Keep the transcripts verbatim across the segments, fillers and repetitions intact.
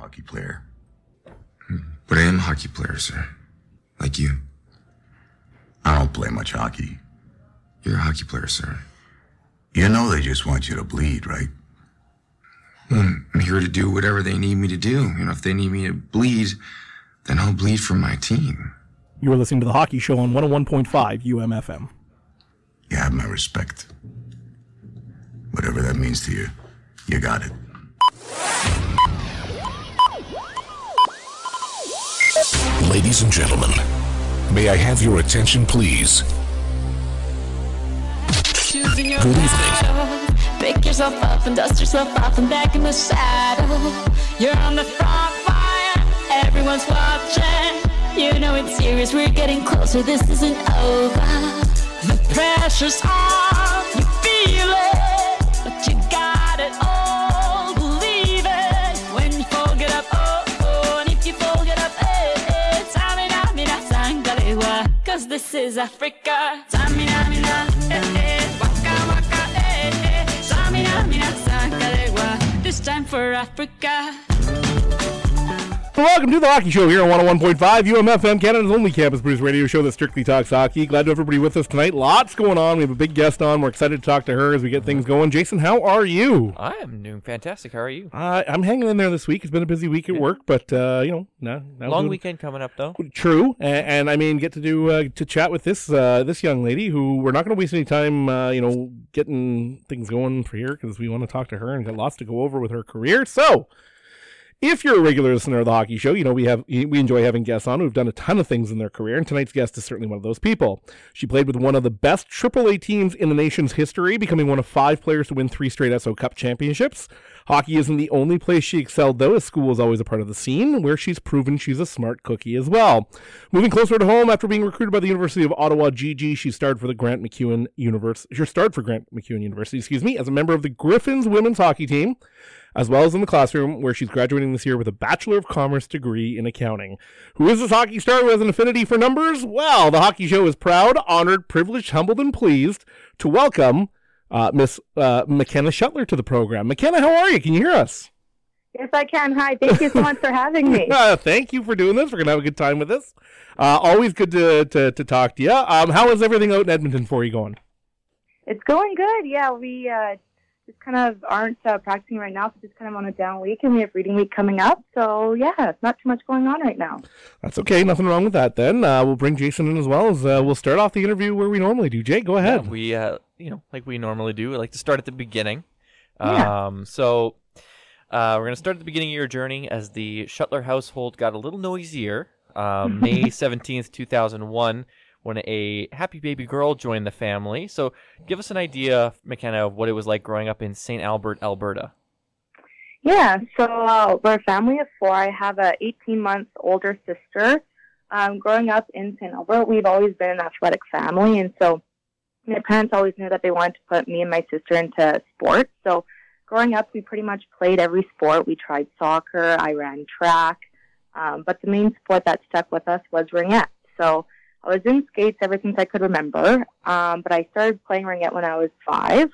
hockey player. But I am a hockey player, sir. Like you. I don't play much hockey. You're a hockey player, sir. You know they just want you to bleed, right? Well, I'm here to do whatever they need me to do. You know, if they need me to bleed, then I'll bleed for my team. You are listening to The Hockey Show on one oh one point five U M F M. You have my respect. Whatever that means to you, you got it. Ladies and gentlemen, may I have your attention, please? Good evening. Pick yourself up and dust yourself off and back in the saddle. You're on the front line, everyone's watching. You know it's serious, we're getting closer, this isn't over. The pressure's on, you feel it, but you got it all, believe it. When you fold it up, oh, oh, and if you fold it up, eh, eh, Tamina, mina, sangalewa, cause this is Africa. Tamina, mina, eh, eh, waka, waka, eh, eh, Tamina, mina, sangalewa, this time for Africa. Welcome to The Hockey Show here on one oh one point five U M F M, Canada's only campus-produced radio show that strictly talks hockey. Glad to have everybody with us tonight. Lots going on. We have a big guest on. We're excited to talk to her as we get things going. Jason, how are you? I am doing fantastic. How are you? Uh, I'm hanging in there this week. It's been a busy week at work, but, uh, you know, now, now long doing... weekend coming up, though. True, and, and I mean, get to do uh, to chat with this uh, this young lady who we're not going to waste any time, uh, you know, getting things going for here because we want to talk to her and got lots to go over with her career. So, if you're a regular listener of The Hockey Show, you know we have we enjoy having guests on who've done a ton of things in their career, and tonight's guest is certainly one of those people. She played with one of the best triple A teams in the nation's history, becoming one of five players to win three straight S O Cup championships. Hockey isn't the only place she excelled, though, as school is always a part of the scene, where she's proven she's a smart cookie as well. Moving closer to home, after being recruited by the University of Ottawa G G, she starred for the Grant MacEwan University. She starred for Grant MacEwan University, excuse me, as a member of the Griffins women's hockey team, as well as in the classroom, where she's graduating this year with a Bachelor of Commerce degree in accounting. Who is this hockey star who has an affinity for numbers? Well, The Hockey Show is proud, honored, privileged, humbled, and pleased to welcome uh, Miss uh, McKenna Shuttler to the program. McKenna, how are you? Can you hear us? Yes, I can. Hi. Thank you so much for having me. uh, thank you for doing this. We're going to have a good time with this. Uh, always good to, to, to talk to you. Um, how is everything out in Edmonton for you going? It's going good. Yeah, we... Uh, just kind of aren't uh, practicing right now, so just kind of on a down week, and we have reading week coming up. So, yeah, not too much going on right now. That's okay. Nothing wrong with that, then. Uh, we'll bring Jason in as well. As uh, we'll start off the interview where we normally do. Jay, go ahead. Yeah, we, uh, you know, like we normally do, we like to start at the beginning. Yeah. Um, so uh, we're going to start at the beginning of your journey as the Shuttler household got a little noisier. Um, May seventeenth, two thousand one, when a happy baby girl joined the family. So give us an idea, McKenna, of what it was like growing up in Saint Albert, Alberta. Yeah, so uh, we're a family of four. I have a eighteen-month older sister. Um, growing up in Saint Albert, we've always been an athletic family, and so my parents always knew that they wanted to put me and my sister into sports. So growing up, we pretty much played every sport. We tried soccer, I ran track, um, but the main sport that stuck with us was ringette. So I was in skates ever since I could remember, um, but I started playing ringette when I was five.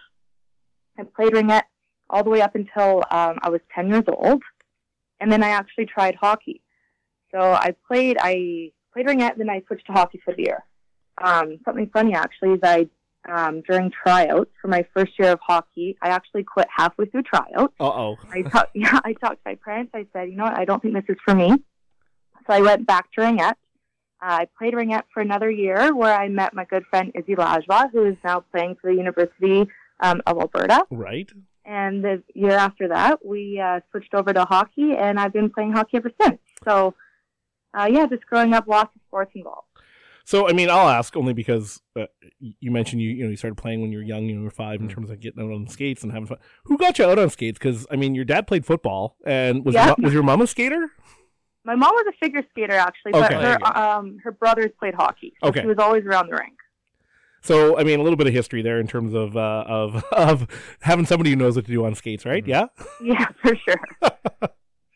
I played ringette all the way up until um, I was ten years old, and then I actually tried hockey. So I played I played ringette, then I switched to hockey for the year. Um, something funny, actually, is I, um, during tryouts for my first year of hockey, I actually quit halfway through tryouts. Uh-oh. I talked, yeah, I talked to my parents. I said, you know what, I don't think this is for me. So I went back to ringette. Uh, I played ringette for another year, where I met my good friend Izzy Lajwa, who is now playing for the University um, of Alberta. Right. And the year after that, we uh, switched over to hockey, and I've been playing hockey ever since. So, uh, yeah, just growing up, lots of sports involved. So, I mean, I'll ask only because uh, you mentioned you you know you started playing when you were young, you were five, in terms of getting out on skates and having fun. Who got you out on skates? Because, I mean, your dad played football, and was, yeah. your, was your mom a skater? My mom was a figure skater, actually, but Okay. her um, her brothers played hockey. So Okay. she was always around the rink. So, I mean, a little bit of history there in terms of uh, of of having somebody who knows what to do on skates, right? Mm-hmm. Yeah? Yeah, for sure.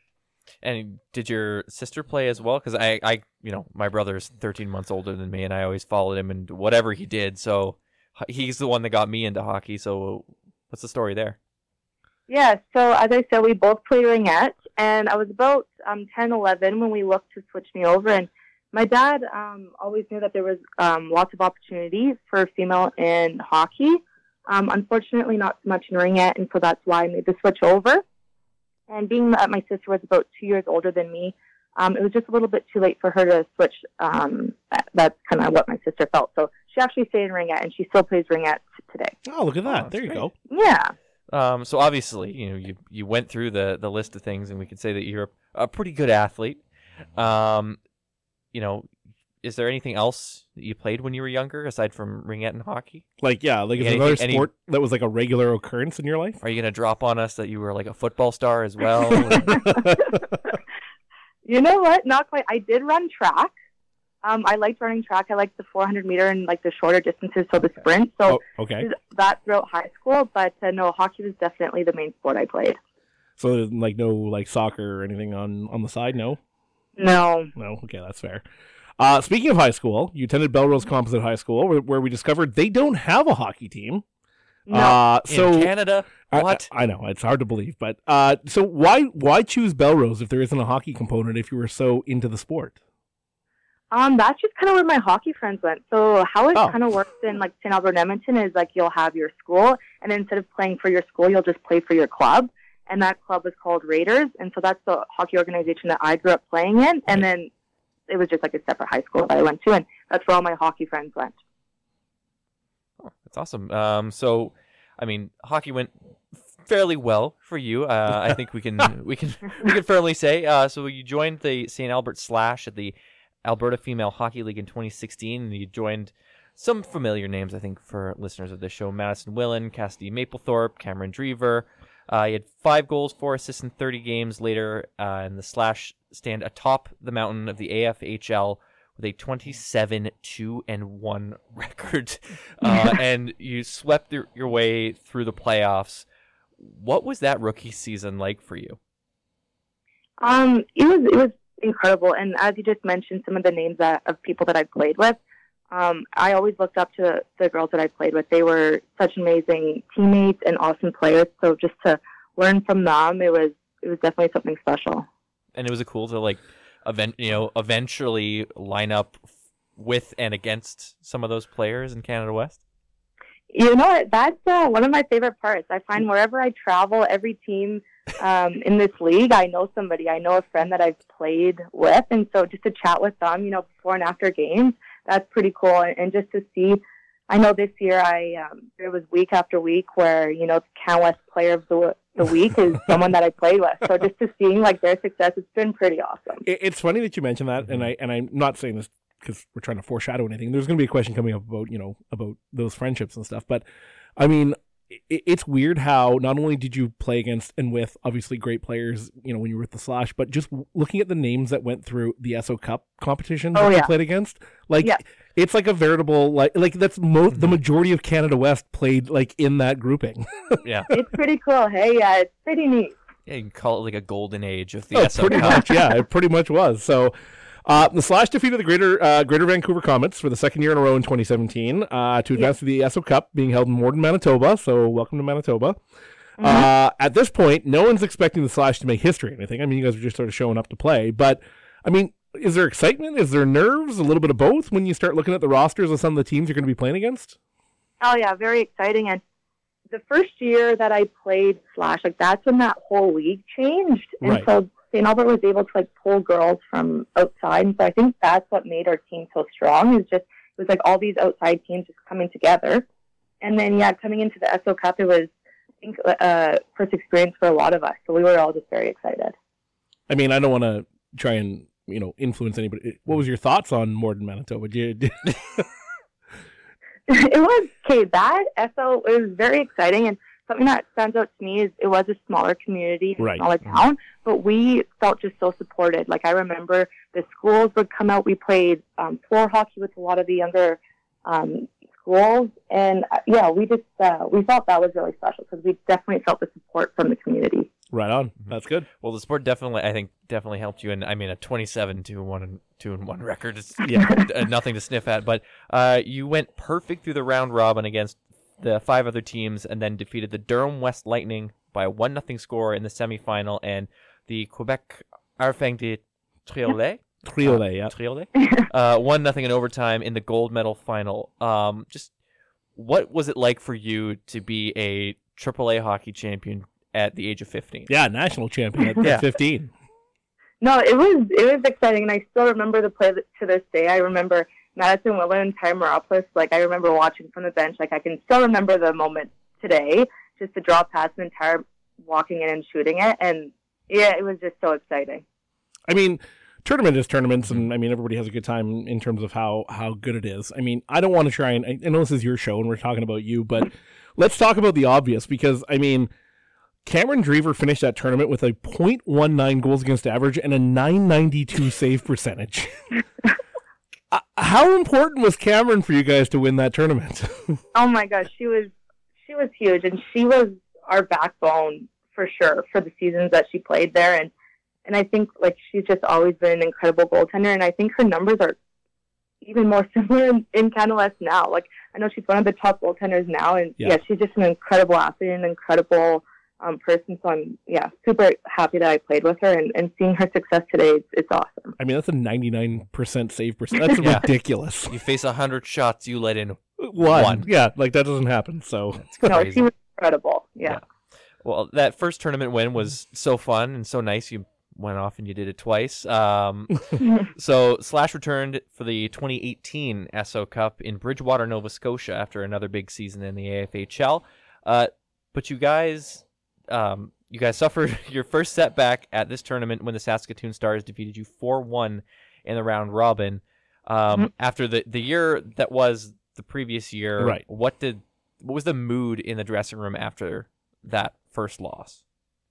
And did your sister play as well? Because I, I, you know, my brother's thirteen months older than me, and I always followed him and whatever he did. So he's the one that got me into hockey. So what's the story there? Yeah, so as I said, we both played ringette, and I was about um, ten, eleven when we looked to switch me over. And my dad um, always knew that there was um, lots of opportunity for female in hockey. Um, unfortunately, not so much in ringette, and so that's why I made the switch over. And being that my sister was about two years older than me, um, it was just a little bit too late for her to switch. Um, that, that's kind of what my sister felt. So she actually stayed in ringette, and she still plays ringette today. Oh, look at that. Oh, there you great. go. Yeah. Um, so obviously, you know, you you went through the, the list of things, and we could say that you're a pretty good athlete. Um, you know, is there anything else that you played when you were younger aside from ringette and hockey? Like, yeah, like is Any- there another any- sport that was like a regular occurrence in your life? Are you gonna drop on us that you were like a football star as well? You know what? Not quite. I did run track. Um, I liked running track. I liked the four hundred meter and like the shorter distances, so the sprint. So Oh, okay. that throughout high school. But uh, no, hockey was definitely the main sport I played. So there's like no like soccer or anything on, on the side? No? No. No? Okay, that's fair. Uh, speaking of high school, you attended Belrose Composite High School, where, where we discovered they don't have a hockey team. No. Uh, so in Canada, I- what? I, I know it's hard to believe, but uh, so why why choose Belrose if there isn't a hockey component if you were so into the sport? Um, that's just kind of where my hockey friends went. So how it Oh. kind of works in like Saint Albert and Edmonton is like you'll have your school, and instead of playing for your school, you'll just play for your club. And that club was called Raiders, and so that's the hockey organization that I grew up playing in. And then it was just like a separate high school that I went to, and that's where all my hockey friends went. Oh, that's awesome. Um, so, I mean, hockey went fairly well for you. Uh, I think we can we can we can firmly say. Uh, so you joined the Saint Albert Slash at the Alberta Female Hockey League in twenty sixteen, and you joined some familiar names, I think, for listeners of this show: Madison Willen, Cassidy Maplethorpe, Cameron Drever. Uh, he had five goals, four assists in thirty games. Later, uh, and the Slash stand atop the mountain of the A F H L with a twenty-seven two and one record, uh, and you swept your, your way through the playoffs. What was that rookie season like for you? Um, it was it was incredible, and as you just mentioned, some of the names that, of people that I played with, um, I always looked up to the girls that I played with. They were such amazing teammates and awesome players. So just to learn from them, it was it was definitely something special. And it was cool to like, event you know, eventually line up with and against some of those players in Canada West. You know what? That's uh, one of my favorite parts. I find wherever I travel, every team um, in this league, I know somebody. I know a friend that I've played with, and so just to chat with them, you know, before and after games, that's pretty cool. And, and just to see, I know this year I um, there was week after week where you know Can West Player of the the Week is someone that I played with. So just to seeing like their success, it's been pretty awesome. It, it's funny that you mentioned that, and I and I'm not saying this because we're trying to foreshadow anything. There's going to be a question coming up about you know about those friendships and stuff, but I mean, it, it's weird how not only did you play against and with obviously great players, you know, when you were with the Slash, but just looking at the names that went through the S O Cup competition that Oh, you yeah. played against, like Yeah. it's like a veritable like like that's mo- the majority of Canada West played like in that grouping. Yeah, It's pretty cool. Hey, yeah, it's pretty neat. yeah, you can call it like a golden age of the Oh, S O pretty Cup. much, yeah, it pretty much was. So, uh, the Slash defeated the Greater uh, Greater Vancouver Comets for the second year in a row in twenty seventeen uh, to advance to the S O Cup, being held in Morden, Manitoba. So, welcome to Manitoba. Uh, at this point, no one's expecting the Slash to make history or anything. I mean, you guys are just sort of showing up to play. But, I mean, is there excitement? Is there nerves? A little bit of both when you start looking at the rosters of some of the teams you're going to be playing against? Oh yeah, very exciting. And the first year that I played Slash, like that's when that whole league changed. And Right. so Saint Albert was able to like pull girls from outside. And so I think that's what made our team so strong is just, it was like all these outside teams just coming together. And then, yeah, coming into the S O Cup, it was, I think, uh, first experience for a lot of us. So we were all just very excited. I mean, I don't want to try and, you know, influence anybody. What was your thoughts on Morden, Manitoba? Did you, did, It was, okay, that S O, it was very exciting. And something that stands out to me is it was a smaller community, a Right. smaller town, but we felt just so supported. Like I remember the schools would come out. We played um, floor hockey with a lot of the younger um, schools. And uh, yeah, we just, uh, we felt that was really special because we definitely felt the support from the community. right on. That's good. Well, the sport definitely, I think, definitely helped you. And I mean, a twenty-seven two and one and two and one record is Yeah. uh, nothing to sniff at. But uh, you went perfect through the round robin against the five other teams, and then defeated the Durham West Lightning by a one nothing score in the semifinal, and the Quebec Harfang de Triolet. Triolet, yeah. Triolet. Uh, one nothing in overtime in the gold medal final. Um, just what was it like for you to be a triple A hockey champion at the age of fifteen? Yeah, national champion at Yeah. fifteen. No, it was it was exciting, and I still remember the play to this day. I remember Madison Willer and Ty Maropoulos. Like, I remember watching from the bench. Like, I can still remember the moment today, just to draw past the entire walking in and shooting it. And, yeah, it was just so exciting. I mean, tournament is tournaments, and I mean, everybody has a good time in terms of how, how good it is. I mean, I don't want to try and, I know this is your show and we're talking about you, but let's talk about the obvious, because, I mean, Cameron Drever finished that tournament with a point one nine goals against average and a nine ninety-two save percentage. uh, how important was Cameron for you guys to win that tournament? Oh my gosh, she was she was huge, and she was our backbone for sure for the seasons that she played there. And and I think like she's just always been an incredible goaltender, and I think her numbers are even more similar in, in Canada West now. Like, I know she's one of the top goaltenders now, and yeah, yeah she's just an incredible athlete, an incredible um, person. So I'm yeah super happy that I played with her, and, and seeing her success today, it's, it's awesome. I mean, that's a ninety-nine percent save percent. That's yeah. ridiculous. You face one hundred shots, you let in one. one. Yeah, like that doesn't happen. So no, she was incredible. Yeah. yeah. Well, that first tournament win was so fun and so nice. You went off and you did it twice. Um, so Slash returned for the twenty eighteen S O Cup in Bridgewater, Nova Scotia, after another big season in the A F H L. Uh, but you guys, um, you guys suffered your first setback at this tournament when the Saskatoon Stars defeated you four one in the round robin. Um, mm-hmm. After the, the year that was the previous year, right. what did what was the mood in the dressing room after that first loss?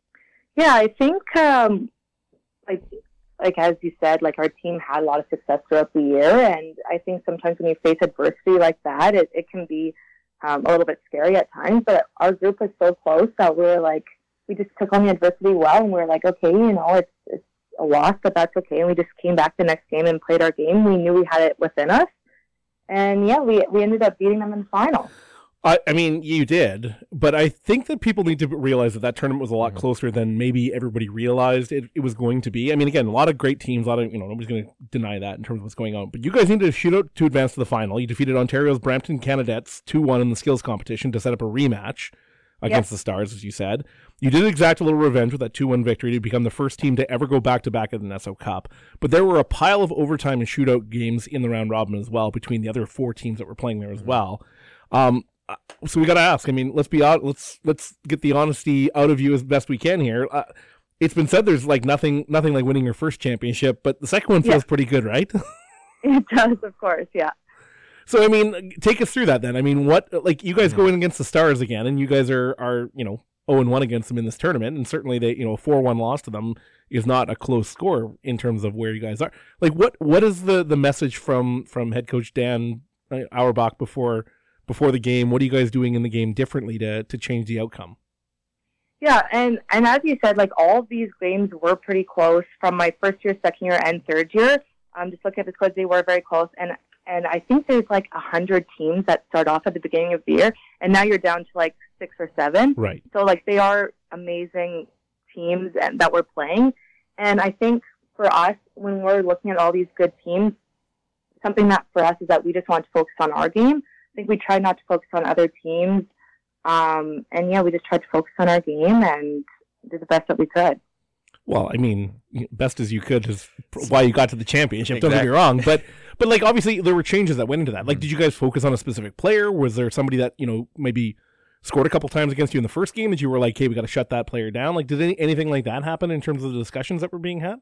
Yeah, I think um, like like as you said, like our team had a lot of success throughout the year, and I think sometimes when you face adversity like that, it, it can be um, a little bit scary at times. But our group was so close that we were like, we just took on the adversity well, and we were like, okay, you know, it's it's a loss, but that's okay. And we just came back the next game and played our game. We knew we had it within us, and yeah, we we ended up beating them in the final. I, I mean, you did, but I think that people need to realize that that tournament was a lot closer than maybe everybody realized it, it was going to be. I mean, again, a lot of great teams, a lot of, you know, nobody's going to deny that in terms of what's going on, but you guys needed to shoot out to advance to the final. You defeated Ontario's Brampton Canadettes two one in the skills competition to set up a rematch against yep. the Stars, as you said. You did exact a little revenge with that two one victory to become the first team to ever go back-to-back at the N S O Cup, but there were a pile of overtime and shootout games in the round robin as well between the other four teams that were playing there as well. Um, So we got to ask. I mean, let's be out. Let's let's get the honesty out of you as best we can here. Uh, it's been said there's like nothing nothing like winning your first championship, but the second one feels yeah. pretty good, right? It does, of course, yeah. So I mean, take us through that then. I mean, what like you guys go in against the Stars again, and you guys are are you know zero and one against them in this tournament, and certainly they you know a four one loss to them is not a close score in terms of where you guys are. Like, what what is the the message from from head coach Dan Auerbach before? Before the game? What are you guys doing in the game differently to, to change the outcome? Yeah, and, and as you said, like all of these games were pretty close from my first year, second year, and third year. Um, just looking at the scores, they were very close. And and I think there's like a hundred teams that start off at the beginning of the year, and now you're down to like six or seven. Right. So like they are amazing teams and, that we're playing. And I think for us, when we're looking at all these good teams, something that for us is that we just want to focus on our game. I think we tried not to focus on other teams. Um, and yeah, we just tried to focus on our game and did the best that we could. Well, I mean, best as you could is why you got to the championship. Exactly. Don't get me wrong. But, but like, obviously there were changes that went into that. Like, did you guys focus on a specific player? Was there somebody that, you know, maybe scored a couple times against you in the first game that you were like, hey, we got to shut that player down? Like, did any, anything like that happen in terms of the discussions that were being had?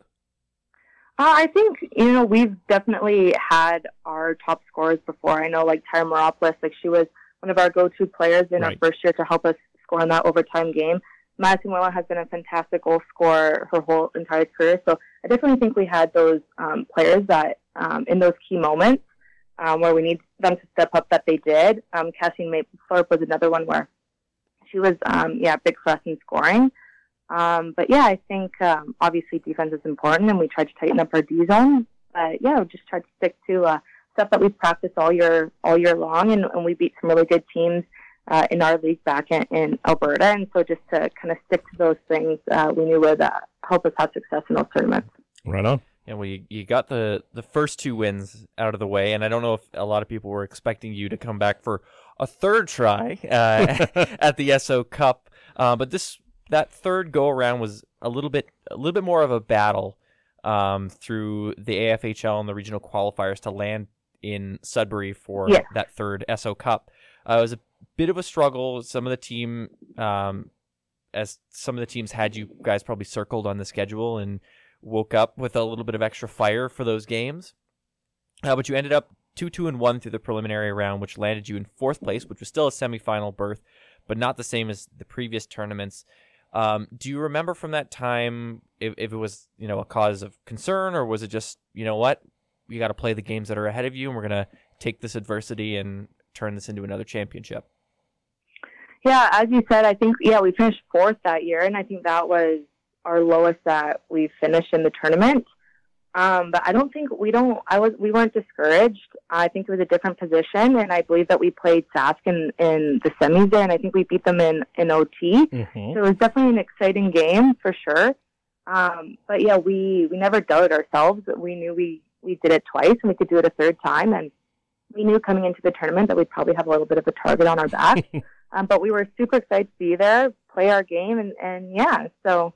Uh, I think, you know, we've definitely had our top scorers before. I know, like, Tyra Maropoulos, like, she was one of our go-to players in right. our first year to help us score in that overtime game. Madison Willer has been a fantastic goal scorer her whole entire career. So I definitely think we had those um, players that, um, in those key moments um, where we need them to step up, that they did. Um, Cassian Maplethorpe was another one where she was, um, yeah, big for us in scoring. Um, but yeah, I think um, obviously defense is important, and we tried to tighten up our D zone. But yeah, we just tried to stick to uh, stuff that we've practiced all year all year long, and, and we beat some really good teams uh, in our league back in, in Alberta. And so just to kind of stick to those things, uh, we knew would uh, help us have success in those tournaments. Right on. Yeah, well, you, you got the, the first two wins out of the way, and I don't know if a lot of people were expecting you to come back for a third try uh, at the S O Cup, uh, but this that third go around was a little bit a little bit more of a battle um, through the A F H L and the regional qualifiers to land in Sudbury for yeah. that third S O Cup. Uh, it was a bit of a struggle. Some of the team, um, as some of the teams had you guys probably circled on the schedule and woke up with a little bit of extra fire for those games. Uh, but you ended up two two and one through the preliminary round, which landed you in fourth place, which was still a semifinal berth, but not the same as the previous tournaments. Um, do you remember from that time if, if it was, you know, a cause of concern, or was it just, you know what, you got to play the games that are ahead of you, and we're going to take this adversity and turn this into another championship? Yeah, as you said, I think, yeah, we finished fourth that year, and I think that was our lowest that we finished in the tournament. Um, but I don't think we don't, I was, we weren't discouraged. I think it was a different position, and I believe that we played Sask in, in the semis there, and I think we beat them in, in O T. Mm-hmm. So it was definitely an exciting game for sure. Um, but yeah, we, we never doubted ourselves. We knew we, we did it twice and we could do it a third time. And we knew coming into the tournament that we'd probably have a little bit of a target on our back. um, but we were super excited to be there, play our game, and, and yeah, so.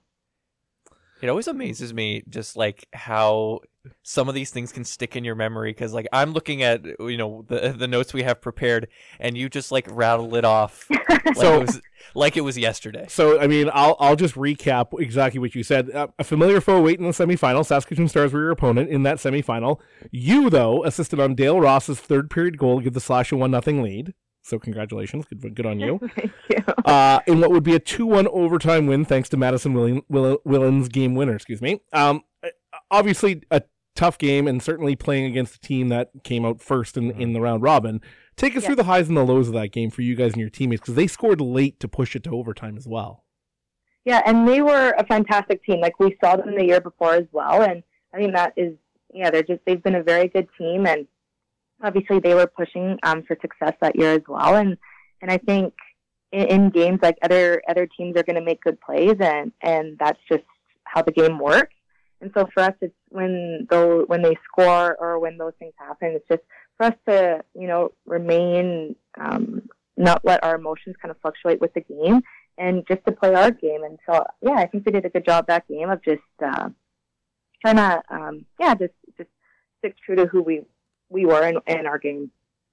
It always amazes me just like how some of these things can stick in your memory, because like I'm looking at, you know, the the notes we have prepared, and you just like rattle it off like, So- it was, like it was yesterday. So, I mean, I'll I'll just recap exactly what you said. Uh, a familiar foe waiting in the semifinal. Saskatoon Stars were your opponent in that semifinal. You, though, assisted on Dale Ross's third period goal to give the Slash a one nothing lead. So congratulations. Good, good on you. Thank you. Uh, in what would be a two one overtime win thanks to Madison William, Will, Willen's game winner, excuse me. Um, obviously, a tough game, and certainly playing against a team that came out first in, in the round robin. Take us Yeah. through the highs and the lows of that game for you guys and your teammates, because they scored late to push it to overtime as well. Yeah, and they were a fantastic team. Like, we saw them the year before as well, and I think that is, yeah, they're just, they've been a very good team, and obviously they were pushing um, for success that year as well. And, and I think in, in games, like, other other teams are going to make good plays, and, and that's just how the game works. And so for us, it's when though when they score or when those things happen, it's just for us to, you know, remain, um, not let our emotions kind of fluctuate with the game, and just to play our game. And so, yeah, I think we did a good job that game of just uh, trying to, um, yeah, just just stick true to who we we were in, in our game.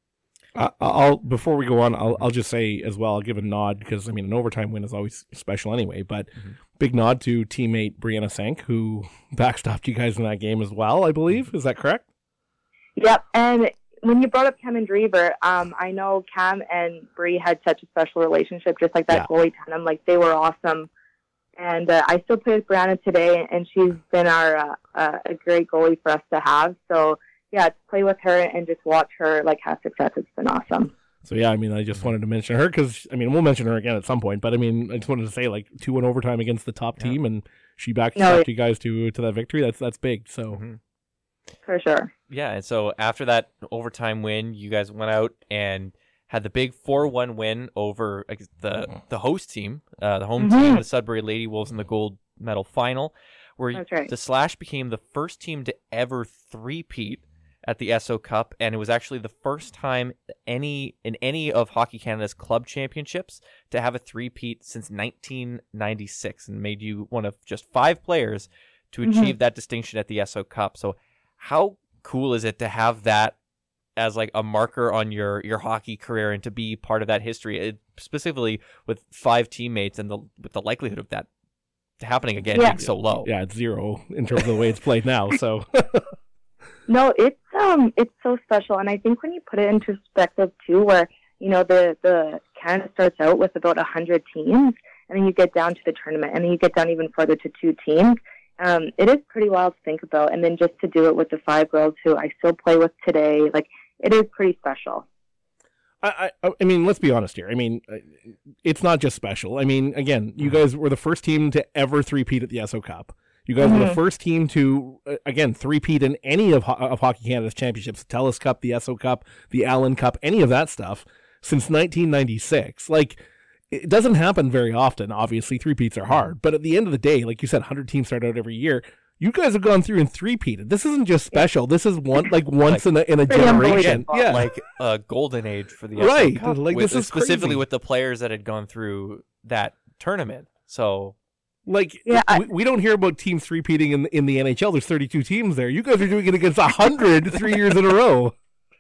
Uh, I'll before we go on, I'll I'll just say as well, I'll give a nod, because I mean an overtime win is always special anyway. But Mm-hmm. big nod to teammate Brianna Sank, who backstopped you guys in that game as well. I believe, is that correct? Yep. And when you brought up Cam and Drever, um, I know Cam and Bree had such a special relationship, just like that Yeah. goalie tandem. Like, they were awesome. And uh, I still play with Brianna today, and she's been our uh, uh, a great goalie for us to have. So yeah, to play with her and just watch her like have success, it's been awesome. So yeah, I mean, I just wanted to mention her because I mean we'll mention her again at some point. But I mean, I just wanted to say like two one overtime against the top team, and she backed No, backed you guys to to that victory. That's that's big. So. Mm-hmm. For sure. Yeah, and so after that overtime win, you guys went out and had the big four one win over uh, the the host team, uh, the home Mhm. team, the Sudbury Lady Wolves, in the gold medal final, where That's right. the Slash became the first team to ever three-peat at the S O Cup, and it was actually the first time any in any of Hockey Canada's club championships to have a three-peat since nineteen ninety-six, and made you one of just five players to Mhm. achieve that distinction at the S O Cup. So how cool is it to have that as like a marker on your, your hockey career and to be part of that history, it, specifically with five teammates, and the with the likelihood of that happening again Yeah. being so low? Yeah, it's zero in terms of the way it's played now. So. No, it's um, it's so special, and I think when you put it into perspective too, where you know the the Canada starts out with about a hundred teams, and then you get down to the tournament, and then you get down even further to two teams. Um, it is pretty wild to think about, and then just to do it with the five girls who I still play with today, like it is pretty special. I, I I mean, let's be honest here. I mean, uh, it's not just special. I mean, again, you guys were the first team to ever three-peat at the S O Cup. You guys were the Mhm. first team to, uh, again, three-peat in any of, Ho- of Hockey Canada's championships, the TELUS Cup, the S O Cup, the Allen Cup, any of that stuff. since nineteen ninety-six. Like, it doesn't happen very often. Obviously, three-peats are hard. But at the end of the day, like you said, one hundred teams start out every year. You guys have gone through and three-peated. This isn't just special. This is one like once Like, in a in a pretty generation. unbelievable. Yeah, Like a golden age for the Right, S L Cup, like, with- this is specifically crazy. with the players that had gone through that tournament. So like Yeah, I- we, we don't hear about teams three-peating in in the N H L. There's thirty-two teams there. You guys are doing it against one hundred three years in a row.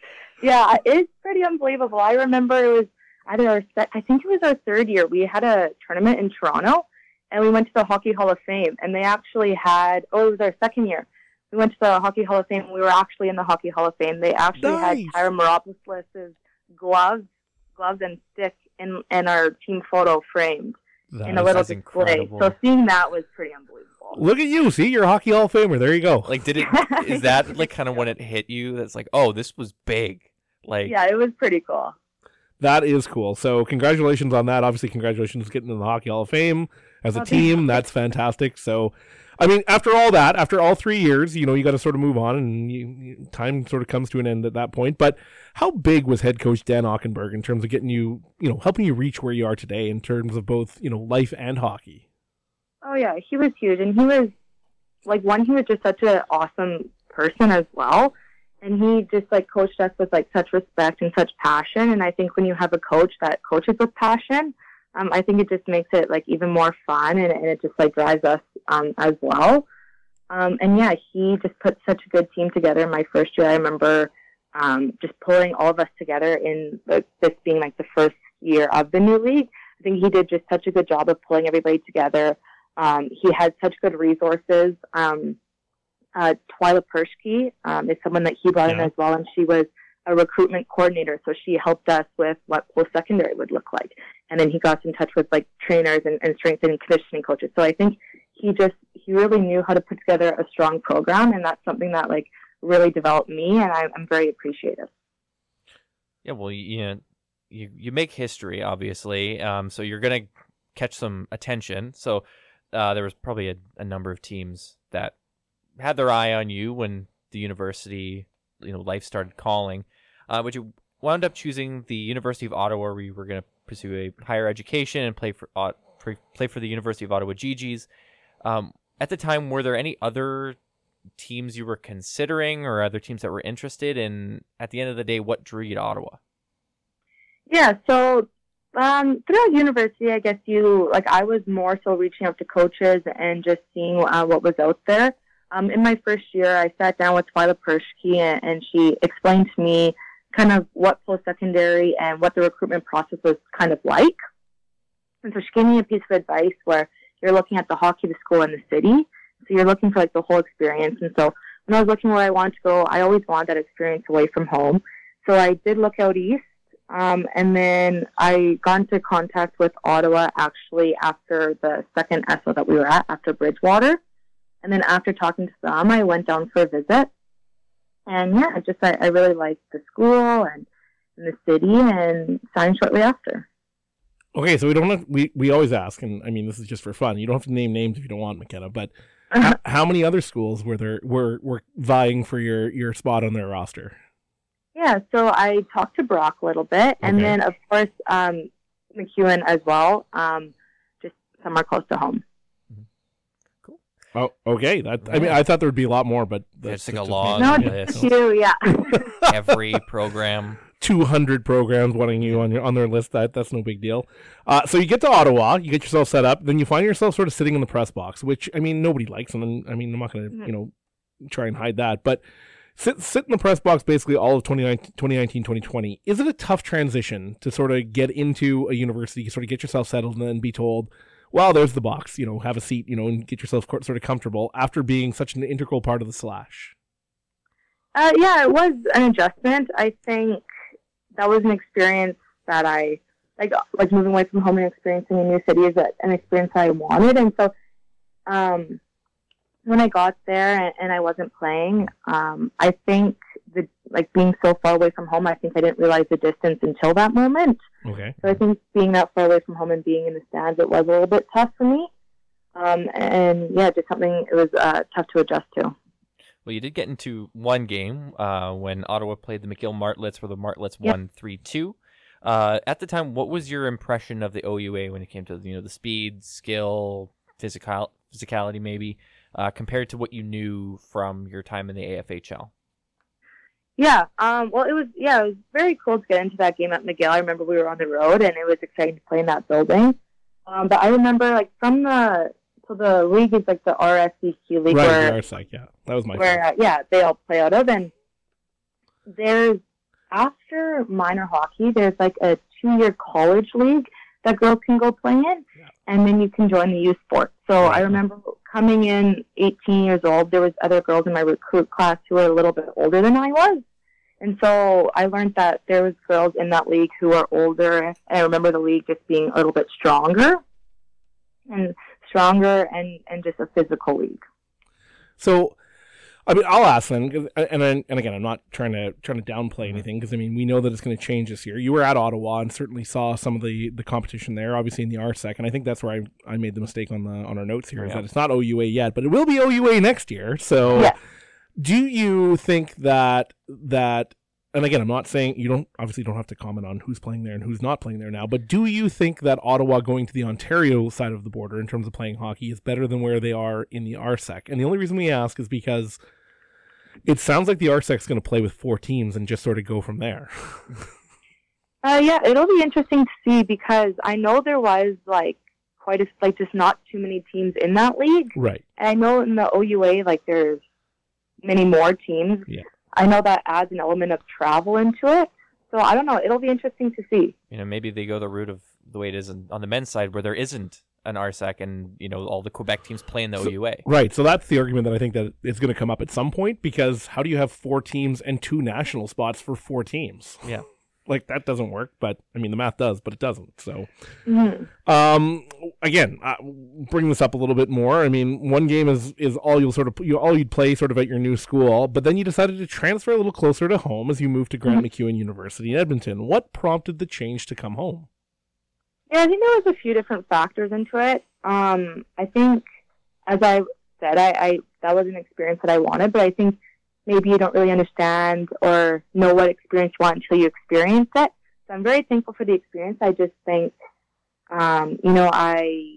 Yeah, it's pretty unbelievable. I remember it was either our sec- I think it was our third year. We had a tournament in Toronto, and we went to the Hockey Hall of Fame, and they actually had. Oh, it was our second year. We went to the Hockey Hall of Fame. And we were actually in the Hockey Hall of Fame. They actually Nice. had Tyra Moropoulos' gloves, gloves and stick in in our team photo framed That in a is- little that's display. incredible. So seeing that was pretty unbelievable. Look at you. See, you're a Hockey Hall of Famer. There you go. like, did it? Is that like kind of when it hit you? That's like, oh, this was big. Like, Yeah, it was pretty cool. That is cool. So congratulations on that. Obviously, congratulations getting in the Hockey Hall of Fame as a Oh, thank you. team. That's fantastic. So, I mean, after all that, after all three years, you know, you got to sort of move on, and you, you, time sort of comes to an end at that point. But how big was head coach Dan Ockenberg in terms of getting you, you know, helping you reach where you are today in terms of both, you know, life and hockey? Oh yeah, he was huge, and he was like one. He was just such an awesome person as well, and he just like coached us with like such respect and such passion. And I think when you have a coach that coaches with passion, um, I think it just makes it like even more fun, and, and it just like drives us um, as well. Um, and yeah, he just put such a good team together. In my first year, I remember um, just pulling all of us together in the, this being like the first year of the new league. I think he did just such a good job of pulling everybody together. Um, he had such good resources. Um, uh, Twyla Pershke um, is someone that he brought in Yeah. as well, and she was a recruitment coordinator, so she helped us with what post-secondary would look like. And then he got in touch with like trainers and, and strength and conditioning coaches. So I think he just he really knew how to put together a strong program, and that's something that like really developed me, and I, I'm very appreciative. yeah. Well, you, you know, you you make history, obviously. Um, so you're gonna catch some attention. So uh, there was probably a, a number of teams that had their eye on you when the university, you know, life started calling. Uh, but you wound up choosing the University of Ottawa, where you were going to pursue a higher education and play for uh, play play for the University of Ottawa G Gs. Um, at the time, were there any other teams you were considering, or other teams that were interested? And at the end of the day, what drew you to Ottawa? Yeah, so um, throughout university, I guess you, like I was more so reaching out to coaches and just seeing uh, what was out there. Um, in my first year, I sat down with Twyla Pershke, and, and she explained to me kind of what post-secondary and what the recruitment process was kind of like. And so she gave me a piece of advice where you're looking at the hockey, the school, and the city. So you're looking for like the whole experience. And so when I was looking where I wanted to go, I always wanted that experience away from home. So I did look out east. Um, and then I got into contact with Ottawa actually after the second S O that we were at, after Bridgewater. And then after talking to them, I went down for a visit. And yeah, just I, I really liked the school and, and the city, and signed shortly after. Okay, so we don't have, we, we always ask, and I mean, this is just for fun. You don't have to name names if you don't want, McKenna, but how, how many other schools were there, were, were vying for your, your spot on their roster? Yeah, so I talked to Brock a little bit, and Okay. then of course um, McEwen as well, um, just somewhere close to home. Oh, okay. That I mean, I thought there would be a lot more, but It's that's like a just- long No, yeah. just list. two, yeah. Every program. two hundred programs wanting you on your on their list. That that's no big deal. Uh, so you get to Ottawa, you get yourself set up, then you find yourself sort of sitting in the press box, which I mean nobody likes, and then, I mean I'm not going to Mhm. you know try and hide that, but sit sit in the press box basically all of twenty nineteen, twenty twenty. Is it a tough transition to sort of get into a university, sort of get yourself settled, and then be told, well, there's the box, you know, have a seat, you know, and get yourself co- sort of comfortable after being such an integral part of the Slash? Uh, yeah, it was an adjustment. I think that was an experience that I like. Like moving away from home and experiencing a new city is a, an experience I wanted. And so, um, when I got there and, and I wasn't playing, um, I think the like being so far away from home, I think I didn't realize the distance until that moment. Okay. So I think being that far away from home and being in the stands, it was a little bit tough for me. Um, and yeah, just something it was uh, tough to adjust to. Well, you did get into one game uh, when Ottawa played the McGill Martlets, where the Martlets Yep. won three two. Uh, at the time, what was your impression of the O U A when it came to you know the speed, skill, physical physicality, maybe uh, compared to what you knew from your time in the A F H L? Yeah, um, well, it was yeah, it was very cool to get into that game at McGill. I remember we were on the road, and it was exciting to play in that building. Um, but I remember, like, from the so the league is like the R S E Q league, Right, where, the R S E C, yeah, that was my where uh, yeah, they all play out of. And there's after minor hockey, there's like a two-year college league that girls can go play in, Yeah. and then you can join the youth sport. So I remember coming in eighteen years old. There was other girls in my recruit class who were a little bit older than I was. And so I learned that there was girls in that league who are older, and I remember the league just being a little bit stronger and stronger and, and just a physical league. So, I mean, I'll ask then, 'cause- and then, and again, I'm not trying to trying to downplay anything, because I mean, we know that it's going to change this year. You were at Ottawa and certainly saw some of the, the competition there, obviously in the R S E C, and I think that's where I I made the mistake on the on our notes here, is Yeah. that it's not O U A yet, but it will be O U A next year. So, Yeah. do you think that that? And again, I'm not saying you don't obviously don't have to comment on who's playing there and who's not playing there now, but do you think that Ottawa going to the Ontario side of the border in terms of playing hockey is better than where they are in the R S E C? And the only reason we ask is because it sounds like the R S E C is going to play with four teams and just sort of go from there. Uh, yeah, it'll be interesting to see, because I know there was like quite a, like just not too many teams in that league. Right. And I know in the O U A, like there's many more teams. Yeah. I know that adds an element of travel into it. So I don't know. It'll be interesting to see. You know, maybe they go the route of the way it is in, on the men's side, where there isn't an R S E C, and you know all the Quebec teams play in the O U A. Right. So that's the argument that I think that is going to come up at some point, because how do you have four teams and two national spots for four teams? Yeah. Like, that doesn't work, but I mean, the math does, but it doesn't. So, Mhm. um, again, uh, bring this up a little bit more. I mean, one game is, is all you'll sort of, you all you'd play sort of at your new school, but then you decided to transfer a little closer to home as you moved to Grant MacEwan University in Edmonton. What prompted the change to come home? Yeah, I think there was a few different factors into it. Um, I think, as I said, I, I that was an experience that I wanted, but I think maybe you don't really understand or know what experience you want until you experience it. So I'm very thankful for the experience. I just think, um, you know, I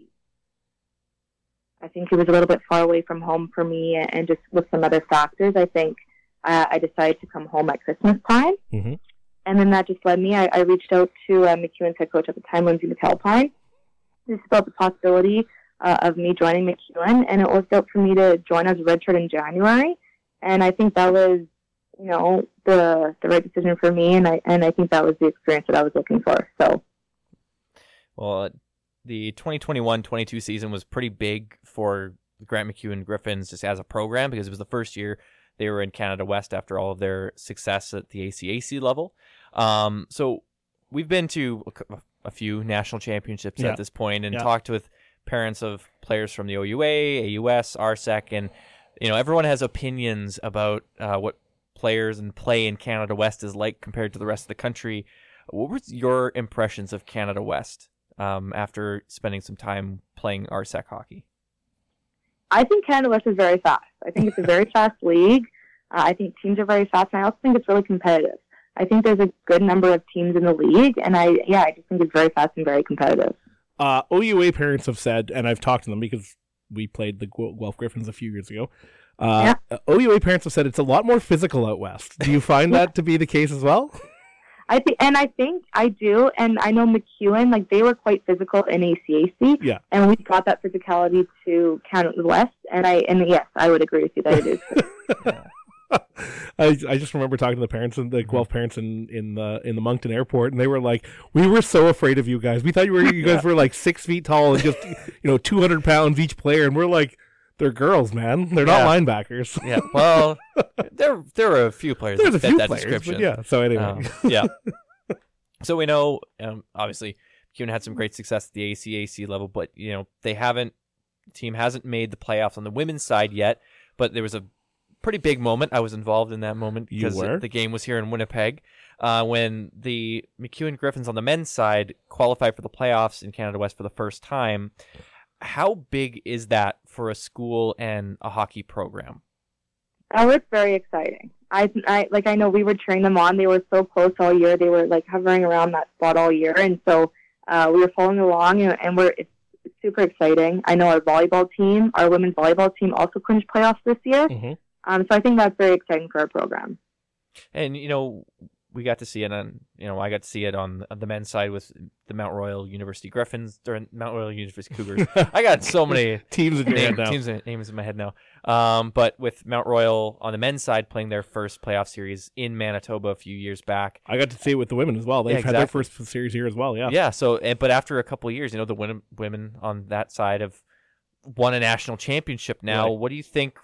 I think it was a little bit far away from home for me, and just with some other factors, I think uh, I decided to come home at Christmas time. Mhm. And then that just led me, I, I reached out to uh, MacEwan's head coach at the time, Lindsay McAlpine, just about the possibility uh, of me joining MacEwan, and it worked out for me to join as a redshirt in January. And I think that was, you know, the the right decision for me, and I and I think that was the experience that I was looking for. So, Well, the twenty twenty-one twenty-two season was pretty big for the Grant MacEwan Griffins just as a program, because it was the first year they were in Canada West after all of their success at the A C A C level. Um, so we've been to a, a few national championships Yeah. at this point, and Yeah. talked with parents of players from the O U A, A U S, R S E C, and you know everyone has opinions about uh, what players and play in Canada West is like compared to the rest of the country. What were your impressions of Canada West um, after spending some time playing R S E C hockey? I think Canada West is very fast. I think it's a very fast league. Uh, I think teams are very fast, and I also think it's really competitive. I think there's a good number of teams in the league, and I yeah, I just think it's very fast and very competitive. Uh, O U A parents have said, and I've talked to them because we played the Gu- Guelph Griffins a few years ago. Uh, O U A parents have said it's a lot more physical out west. Do you find that to be the case as well? I think, and I think I do, and I know MacEwan, like they were quite physical in A C A C, Yeah. and we got that physicality to Canada West, and I and yes, I would agree with you that it is. I I just remember talking to the parents and the Guelph parents in, in the in the Moncton airport, and they were like, "We were so afraid of you guys. We thought you were you guys were like six feet tall and just you know two hundred pounds each player." And we're like, "They're girls, man. They're not Yeah. linebackers." Yeah, well, there there were a few players There's that a fit few that players, description. but yeah. So anyway, Um, yeah. So we know, um, obviously, MacEwan had some great success at the A C A C level, but you know they haven't. The team hasn't made the playoffs on the women's side yet. But there was a pretty big moment. I was involved in that moment You because were? the game was here in Winnipeg, uh, when the MacEwan Griffins on the men's side qualified for the playoffs in Canada West for the first time. How big is that for a school and a hockey program? Oh, it's very exciting. I, I like I know we were cheering them on. They were so close all year. They were like hovering around that spot all year, and so uh, we were following along, and, and we're it's, it's super exciting. I know our volleyball team, our women's volleyball team, also clinched playoffs this year. Mm-hmm. Um, so I think that's very exciting for our program. And you know, we got to see it on, you know, I got to see it on, on the men's side with the Mount Royal University Griffins or Mount Royal University Cougars. I got so many teams in your name, head now. teams names in my head now. Um, but with Mount Royal on the men's side playing their first playoff series in Manitoba a few years back. I got to see it with the women as well. They've Yeah, had their exactly. first series here as well. Yeah. Yeah. So, and, but after a couple of years, you know, the women women on that side have won a national championship now. Right. What do you think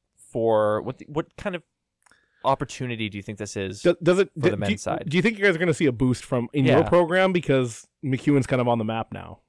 for what the, what kind of opportunity do you think this is? Does, does it for the do, men's do, side? Do you think you guys are going to see a boost from in Yeah. your program because MacEwan's kind of on the map now?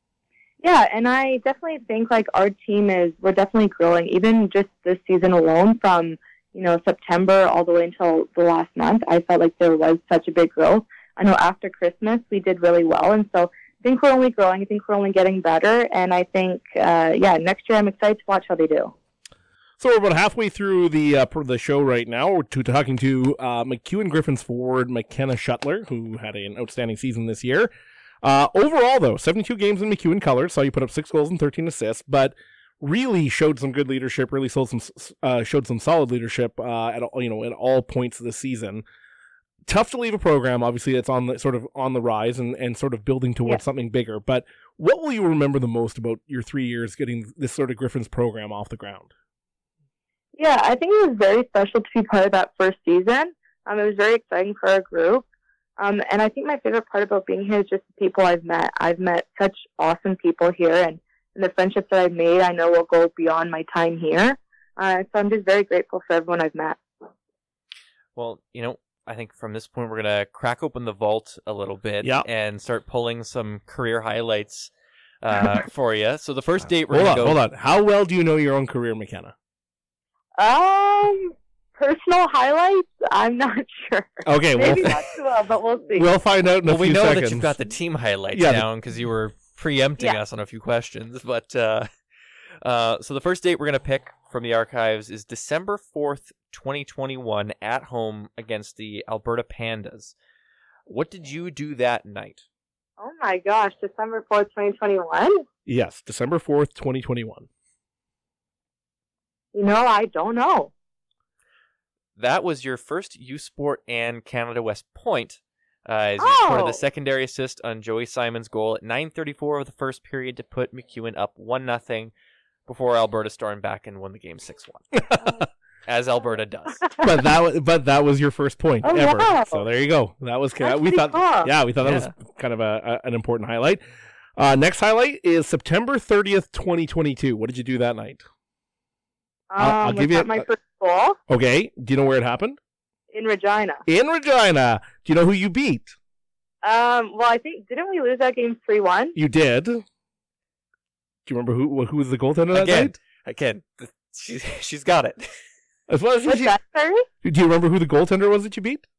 Yeah, and I definitely think like our team is we're definitely growing. Even just this season alone, from you know September all the way until the last month, I felt like there was such a big growth. I know after Christmas we did really well, and so I think we're only growing. I think we're only getting better, and I think uh, yeah, next year I'm excited to watch how they do. So we're about halfway through the uh, per- the show right now. We're to, talking to uh, MacEwan Griffins forward McKenna Shuttler, who had an outstanding season this year. Uh, overall, though, seventy-two games in MacEwan colors, saw you put up six goals and thirteen assists, but really showed some good leadership. Really showed some uh, showed some solid leadership uh, at all, you know at all points of the season. Tough to leave a program, obviously, that's on the sort of on the rise and, and sort of building towards Yeah. something bigger. But what will you remember the most about your three years getting this sort of Griffins program off the ground? Yeah, I think it was very special to be part of that first season. Um, it was very exciting for our group. Um, and I think my favorite part about being here is just the people I've met. I've met such awesome people here, and, and the friendships that I've made I know will go beyond my time here. Uh, so I'm just very grateful for everyone I've met. Well, you know, I think from this point we're gonna crack open the vault a little bit Yeah. and start pulling some career highlights uh, for you. So the first date we're Hold on, gonna go. hold on. How well do you know your own career, McKenna? Um, personal highlights? I'm not sure. Okay, Maybe well, not too well, but we'll see. we'll find out in a Well, we few know seconds. that you've got the team highlights Yeah, the- down because you were preempting Yeah. us on a few questions. But uh, uh, so the first date we're gonna pick from the archives is December fourth, twenty twenty-one, at home against the Alberta Pandas. What did you do that night? Oh my gosh, December fourth, twenty twenty-one? Yes, December fourth, twenty twenty-one. You know, I don't know. That was your first U Sport and Canada West point, uh, as you scored Oh. the secondary assist on Joey Simon's goal at nine thirty-four of the first period to put MacEwan up one nothing before Alberta stormed back and won the game six one, as Alberta does. But that was, but that was your first point Oh, ever. wow. So there you go. That was That's we pretty thought. cool. Yeah, we thought that Yeah. was kind of a, a an important highlight. Uh, next highlight is September thirtieth, twenty twenty-two. What did you do that night? Um, I'll- I'll was give you that a- my first goal? Okay, do you know where it happened? In Regina. In Regina. Do you know who you beat? Um, well, I think, didn't we lose that game three one? You did. Do you remember who who was the goaltender that Again, night? again, th- she's she's got it. As well as What's you, that, sorry? do you remember who the goaltender was that you beat?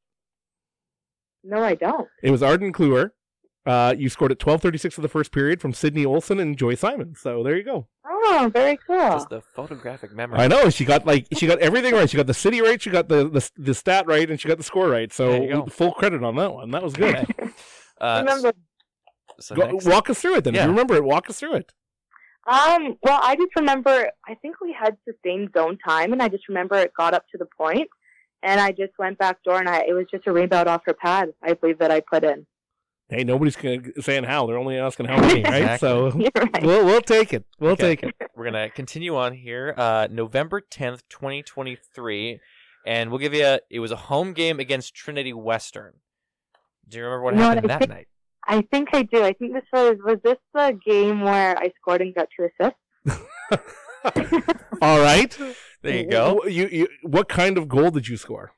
No, I don't. It was Arden Kluwer. Uh, you scored at twelve thirty-six of the first period from Sydney Olsen and Joy Simon. So there you go. Oh, very cool. Just the photographic memory. I know she got like she got everything right. She got the city right, she got the the, the stat right, and she got the score right. There you So go. full credit on that one. That was good. Okay. Uh, Remember, so Go, next- walk us through it then. If Yeah. you remember it, walk us through it. um, well, I just remember, I think we had sustained zone time, and I just remember it got up to the point, and I just went back door, and I it was just a rebound off her pad, I believe, that I put in. Hey, nobody's gonna, saying how. They're only asking how many, right? Exactly. So You're right. we'll we'll take it. We'll Okay. take it. We're gonna continue on here. Uh, November tenth, twenty twenty three, and we'll give you. A, it was a home game against Trinity Western. Do you remember what You know what, happened I that think- night? I think I do. I think this was, was this the game where I scored and got two assists? All right. There you go. You, you what kind of goal did you score?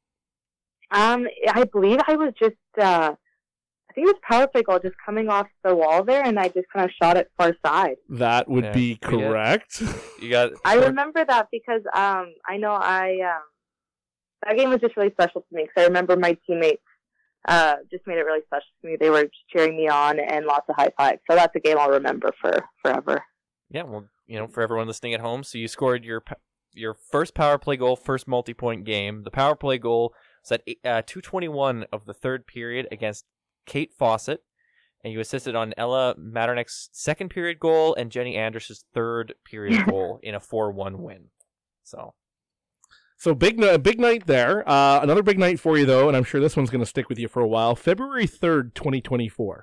Um, I believe I was just, uh, I think it was power play goal just coming off the wall there, and I just kind of shot it far side. That would Yeah, be pretty good. correct. You got. I remember that because um, I know I um, that game was just really special to me because I remember my teammates uh, just made it really special to me. They were just cheering me on and lots of high fives. So that's a game I'll remember for forever. Yeah, well, you know, for everyone listening at home, so you scored your p- your first power play goal, first multi-point game. The power play goal was at uh, two twenty-one of the third period against Kate Fawcett, and you assisted on Ella Maternek's second period goal and Jenny Anders's third period goal in a four one win. So, so big, uh, big night there. Uh, another big night for you, though, and I'm sure this one's going to stick with you for a while. February third, twenty twenty-four.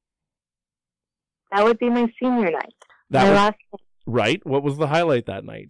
That would be my senior night. That my was, last right. What was the highlight that night?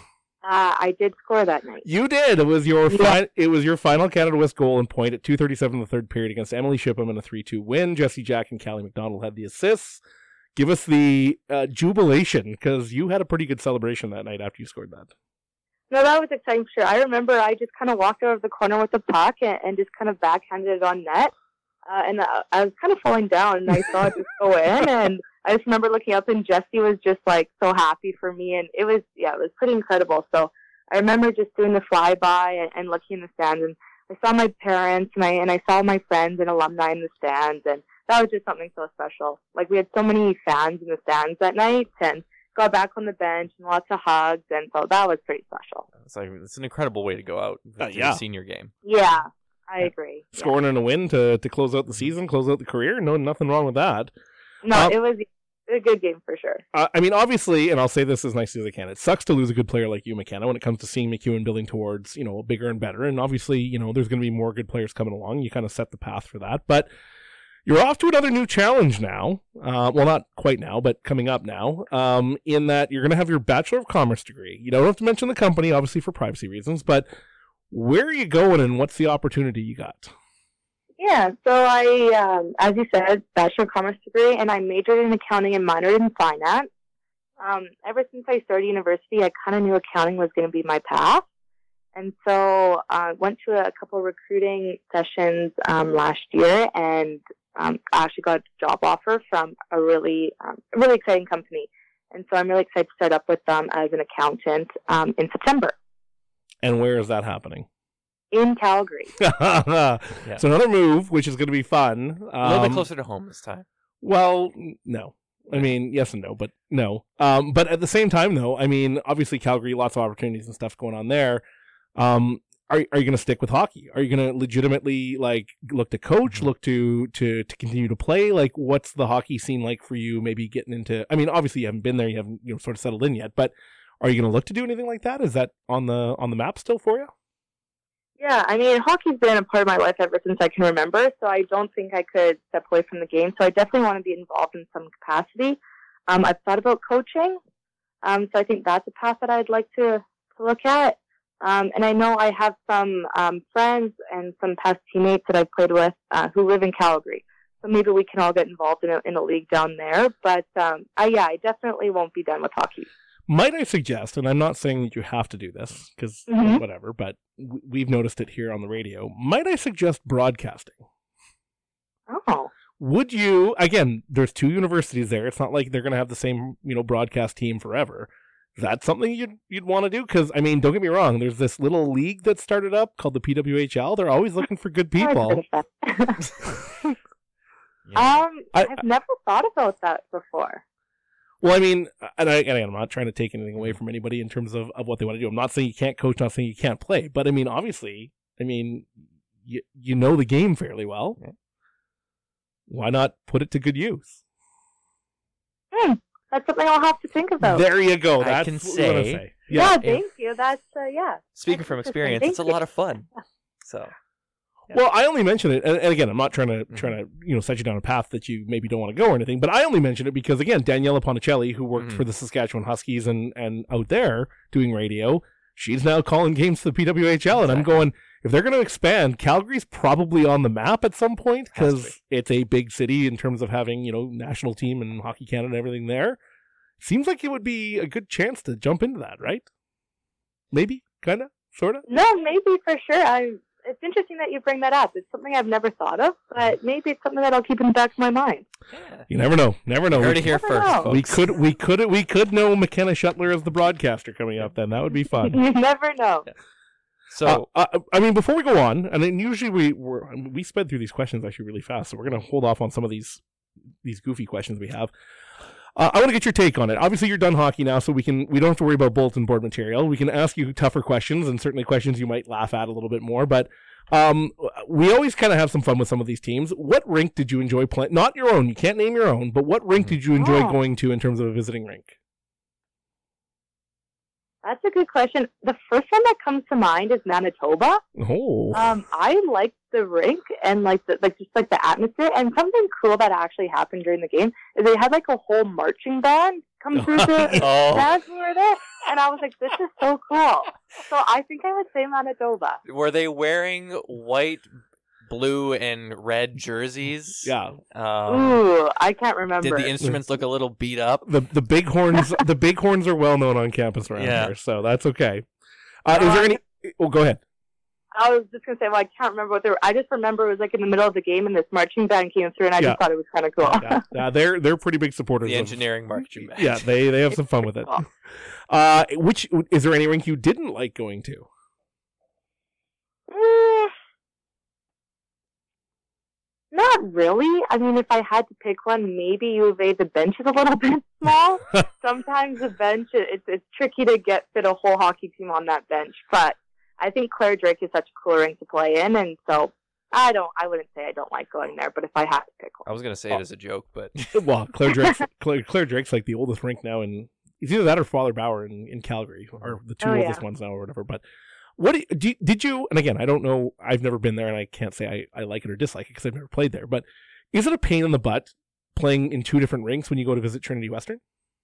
Uh, I did score that night. You did. It was your Yeah. fi- It was your final Canada West goal and point at two thirty-seven in the third period against Emily Shipham in a three two win. Jesse Jack and Callie McDonald had the assists. Give us the uh, jubilation, because you had a pretty good celebration that night after you scored that. No, that was exciting for sure. I remember I just kind of walked out of the corner with the puck and, and just kind of backhanded it on net. Uh, and uh, I was kind of falling down, and I saw it just go in, and I just remember looking up, and Jesse was just like so happy for me, and it was yeah, it was pretty incredible. So I remember just doing the flyby and, and looking in the stands, and I saw my parents, and I and I saw my friends and alumni in the stands, and that was just something so special. Like, we had so many fans in the stands that night, and got back on the bench and lots of hugs, and so that was pretty special. it's like it's an incredible way to go out with Uh, your yeah. senior game. Yeah, I agree. Yeah. Scoring and a win to, to close out the season, close out the career. No, nothing wrong with that. No, Um, it was a good game for sure. Uh, I mean, obviously, and I'll say this as nicely as I can, it sucks to lose a good player like you, McKenna, when it comes to seeing McEwen building towards, you know, bigger and better. And obviously, you know, there's going to be more good players coming along. You kind of set the path for that. But you're off to another new challenge now. Uh, well, not quite now, but coming up now, um, in that you're going to have your Bachelor of Commerce degree. You don't have to mention the company, obviously, for privacy reasons, but where are you going and what's the opportunity you got? Yeah, so I, um, as you said, Bachelor of Commerce degree, and I majored in accounting and minored in finance. Um, ever since I started university, I kind of knew accounting was going to be my path. And so I uh, went to a couple recruiting sessions um, last year, and um, I actually got a job offer from a really, um, a really exciting company. And so I'm really excited to start up with them as an accountant um, in September And where is that happening? in Calgary. So another move, which is going to be fun. Um, A little bit closer to home this time. Well, n- no. I mean, yes and no, but no. Um, but at the same time, though, I mean, obviously Calgary, lots of opportunities and stuff going on there. Um, are are you going to stick with hockey? Are you going to legitimately like look to coach, look to to to continue to play? Like, what's the hockey scene like for you? Maybe getting into. I mean, obviously you haven't been there, you haven't you know sort of settled in yet. But are you going to look to do anything like that? Is that on the on the map still for you? Yeah, I mean, hockey's been a part of my life ever since I can remember, so I don't think I could step away from the game. So I definitely want to be involved in some capacity. Um, I've thought about coaching, um, so I think that's a path that I'd like to, to look at. Um, and I know I have some um, friends and some past teammates that I've played with uh, who live in Calgary. So maybe we can all get involved in a, in a league down there. But um, I, yeah, I definitely won't be done with hockey. Might I suggest, and I'm not saying that you have to do this, because Mhm. whatever, but w- we've noticed it here on the radio. Might I suggest broadcasting? Oh. Would you, again, there's two universities there. It's not like they're going to have the same, you know, broadcast team forever. Is that something you'd, you'd want to do? Because, I mean, don't get me wrong. There's this little league that started up called the P W H L. They're always looking for good people. Um, I- I've never thought about that before. Well, I mean, and, I, and I'm not trying to take anything away from anybody in terms of, of what they want to do. I'm not saying you can't coach, not saying you can't play. But, I mean, obviously, I mean, you, you know the game fairly well. Yeah. Why not put it to good use? Hmm, that's something I'll have to think about. There you go. I That's can what we wanna say- say. yeah, Yeah. thank you. That's, uh, yeah. Speaking That's from interesting. experience, Thank it's a you. lot of fun. So Yeah. Well, I only mention it, and, and again, I'm not trying to Mhm. trying to you know set you down a path that you maybe don't want to go or anything. But I only mention it because again, Daniela Ponticelli, who worked Mhm. for the Saskatchewan Huskies and and out there doing radio, she's now calling games to the P W H L, and I'm Exactly. going, if they're going to expand, Calgary's probably on the map at some point Has to because it's a big city in terms of having you know national team and Hockey Canada and everything there. Seems like it would be a good chance to jump into that, right? Maybe, kind of, sort of. No, maybe for sure. I. It's interesting that you bring that up. It's something I've never thought of, but maybe it's something that I'll keep in the back of my mind. yeah. You never know. Never know. You heard We it here Never first, know. folks. We could, we could, we could know McKenna Shuttler as the broadcaster coming up. Then that would be fun. You never know. So Uh, uh, I mean, before we go on, and then usually we we're, we sped through these questions actually really fast, so we're gonna hold off on some of these these goofy questions we have. Uh, I want to get your take on it. Obviously, you're done hockey now, so we can we don't have to worry about bulletin board material. We can ask you tougher questions, and certainly questions you might laugh at a little bit more. But um, we always kind of have some fun with some of these teams. What rink did you enjoy playing? Not your own. You can't name your own. But what rink did you enjoy Oh. going to in terms of a visiting rink? That's a good question. The first one that comes to mind is Manitoba. Oh, Um, I liked the rink and like the like just like the atmosphere. And something cool that actually happened during the game is they had like a whole marching band come through the Oh. dance we were there, and I was like, this is so cool. So I think I would say Manitoba. Were they wearing white, blue, and red jerseys? yeah. Um, Ooh, I can't remember. did the instruments look a little beat up? The the bighorns the bighorns are well known on campus around Yeah. here, so that's okay. Uh, is there any? Oh, go ahead. I was just gonna say, well, I can't remember what they were. I just remember it was like in the middle of the game, and this marching band came through, and I Yeah. just thought it was kind of cool. Yeah, yeah, they're they're pretty big supporters. The of- engineering marching band. Yeah, they they have some fun with it. Cool. Uh, which is there any rink you didn't like going to? Mm, not really. I mean, if I had to pick one, maybe U of A. The bench is a little bit small. Sometimes the bench it, it's it's tricky to get fit a whole hockey team on that bench. But I think Claire Drake is such a cool rink to play in, and so I don't. I wouldn't say I don't like going there. But if I had to pick I one, was gonna say it as a joke, but Well, Claire Drake's Claire, Claire Drake's like the oldest rink now, in it's either that or Father Bauer in, in Calgary, or the two Oh, oldest yeah. ones now, or whatever. But what do you, do, did you? And again, I don't know. I've never been there, and I can't say I, I like it or dislike it because I've never played there. But is it a pain in the butt playing in two different rinks when you go to visit Trinity Western?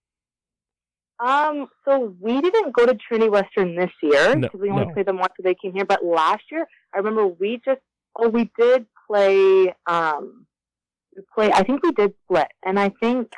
Um, so we didn't go to Trinity Western this year No, because we only no. played them once when they came here. But last year, I remember we just oh we did play. Um, we play. I think we did split, and I think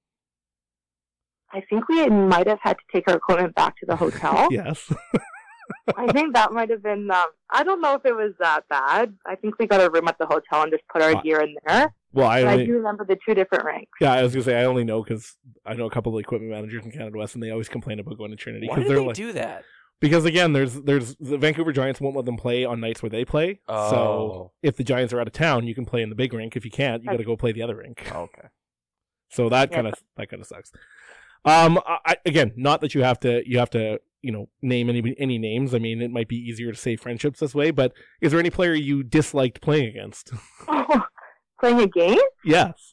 I think we might have had to take our equipment back to the hotel. Yes. I think that might have been. Um, I don't know if it was that bad. I think we got a room at the hotel and just put our Uh, gear in there. Well, I But I only, do remember the two different ranks. yeah, I was gonna say I only know because I know a couple of equipment managers in Canada West, and they always complain about going to Trinity why because did they're they like do that? because again, there's there's the Vancouver Giants won't let them play on nights where they play. Oh. So if the Giants are out of town, you can play in the big rink. If you can't, you got to go play the other rink. Okay. So that Yeah. kind of that kind of sucks. Um, I, I- again, not that you have to you have to you know name any any names. I mean, it might be easier to save friendships this way. But is there any player you disliked playing against? Playing a game? Yes.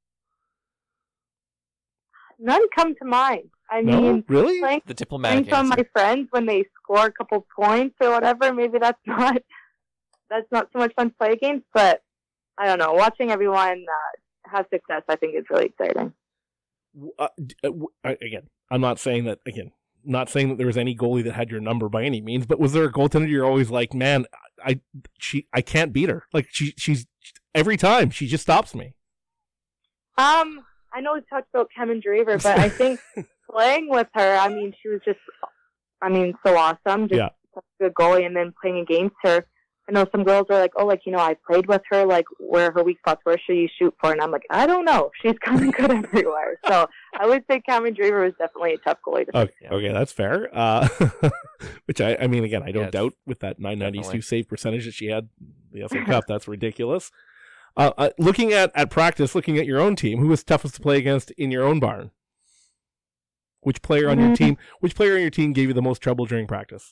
None come to mind. I No. mean, Really? playing The diplomatic playing some of answer. my friends when they score a couple points or whatever, maybe that's not that's not so much fun to play against. But I don't know. Watching everyone uh, have success, I think is really exciting. Uh, d- uh, w- I- again, I'm not saying that. Again, not saying that there was any goalie that had your number by any means. But was there a goaltender you're always like, man, I she I can't beat her. Like she she's every time she just stops me. Um, I know we talked about Kevin Draver, but I think playing with her, I mean, she was just, I mean, so awesome. Just Yeah. such a good goalie, and then playing against her. I know some girls are like, oh, like, you know, I played with her, like, where her weak spots, where should you shoot for? And I'm like, I don't know. She's kind of good everywhere. So I would say Cameron Draver was definitely a tough goalie to face. Okay, okay, that's fair. Uh, which I, I mean, again, I don't Yeah, doubt with that nine ninety-two definitely. save percentage that she had the S A Cup. That's ridiculous. Uh, uh, looking at, at practice, looking at your own team, who was toughest to play against in your own barn? Which player on your Mm. team? Which player on your team gave you the most trouble during practice?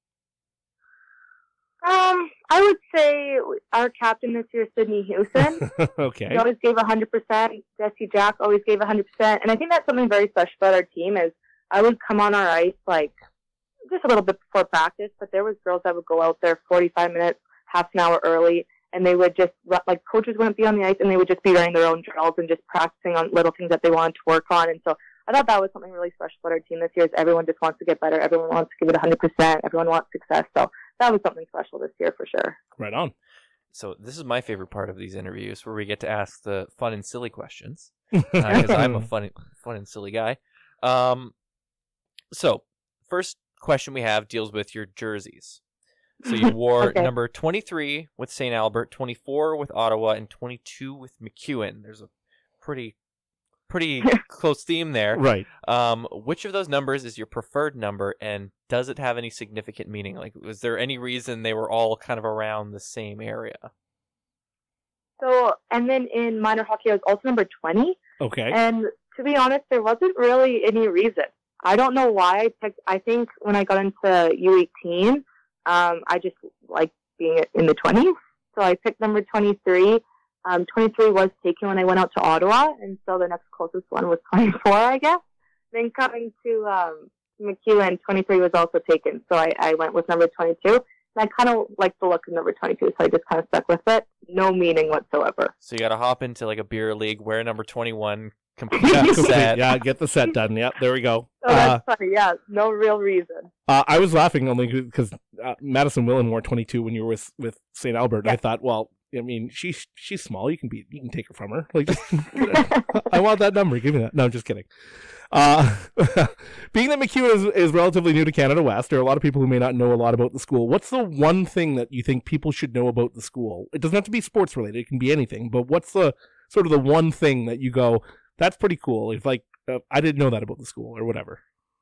Um, I would say our captain this year, Sydney Houston. Okay. He always gave one hundred percent. Jesse Jack always gave one hundred percent. And I think that's something very special about our team is I would come on our ice like just a little bit before practice, but there was girls that would go out there forty-five minutes, half an hour early, and they would just, like, coaches wouldn't be on the ice, and they would just be running their own drills and just practicing on little things that they wanted to work on. And so I thought that was something really special about our team this year is everyone just wants to get better. Everyone wants to give it one hundred percent. Everyone wants success. So that was something special this year for sure. Right on. So this is my favorite part of these interviews, where we get to ask the fun and silly questions, because I'm a fun, fun and silly guy. Um, so first question we have deals with your jerseys. So you wore Okay. number twenty-three with Saint Albert, twenty-four with Ottawa, and twenty-two with McEwen. There's a pretty, pretty close theme there. Right. Um, which of those numbers is your preferred number, and does it have any significant meaning? Like, was there any reason they were all kind of around the same area? So, and then in minor hockey, I was also number twenty. Okay. And to be honest, there wasn't really any reason. I don't know why I picked. I think when I got into U eighteen, um, I just like being in the twenties, so I picked number twenty-three. Um, twenty-three was taken when I went out to Ottawa, and so the next closest one was twenty-four, I guess. Then coming to um, MacEwan, twenty-three was also taken, so I, I went with number twenty-two. And I kind of like the look of number twenty-two, so I just kind of stuck with it. No meaning whatsoever. So you got to hop into like a beer league, wear number twenty-one, complete Yeah, the complete. set. Yeah, get the set done. Yep, there we go. So that's Uh, funny, yeah. No real reason. uh, I was laughing only because uh, Madison Willen wore twenty-two when you were with, with Saint Albert. And I thought, well, I mean, she's she's small. You can be you can take her from her. Like, I want that number. Give me that. No, I'm just kidding. Uh, being that MacEwan is, is relatively new to Canada West, there are a lot of people who may not know a lot about the school. What's the one thing that you think people should know about the school? It doesn't have to be sports related. It can be anything. But what's the sort of the one thing that you go, that's pretty cool? If like uh, I didn't know that about the school or whatever.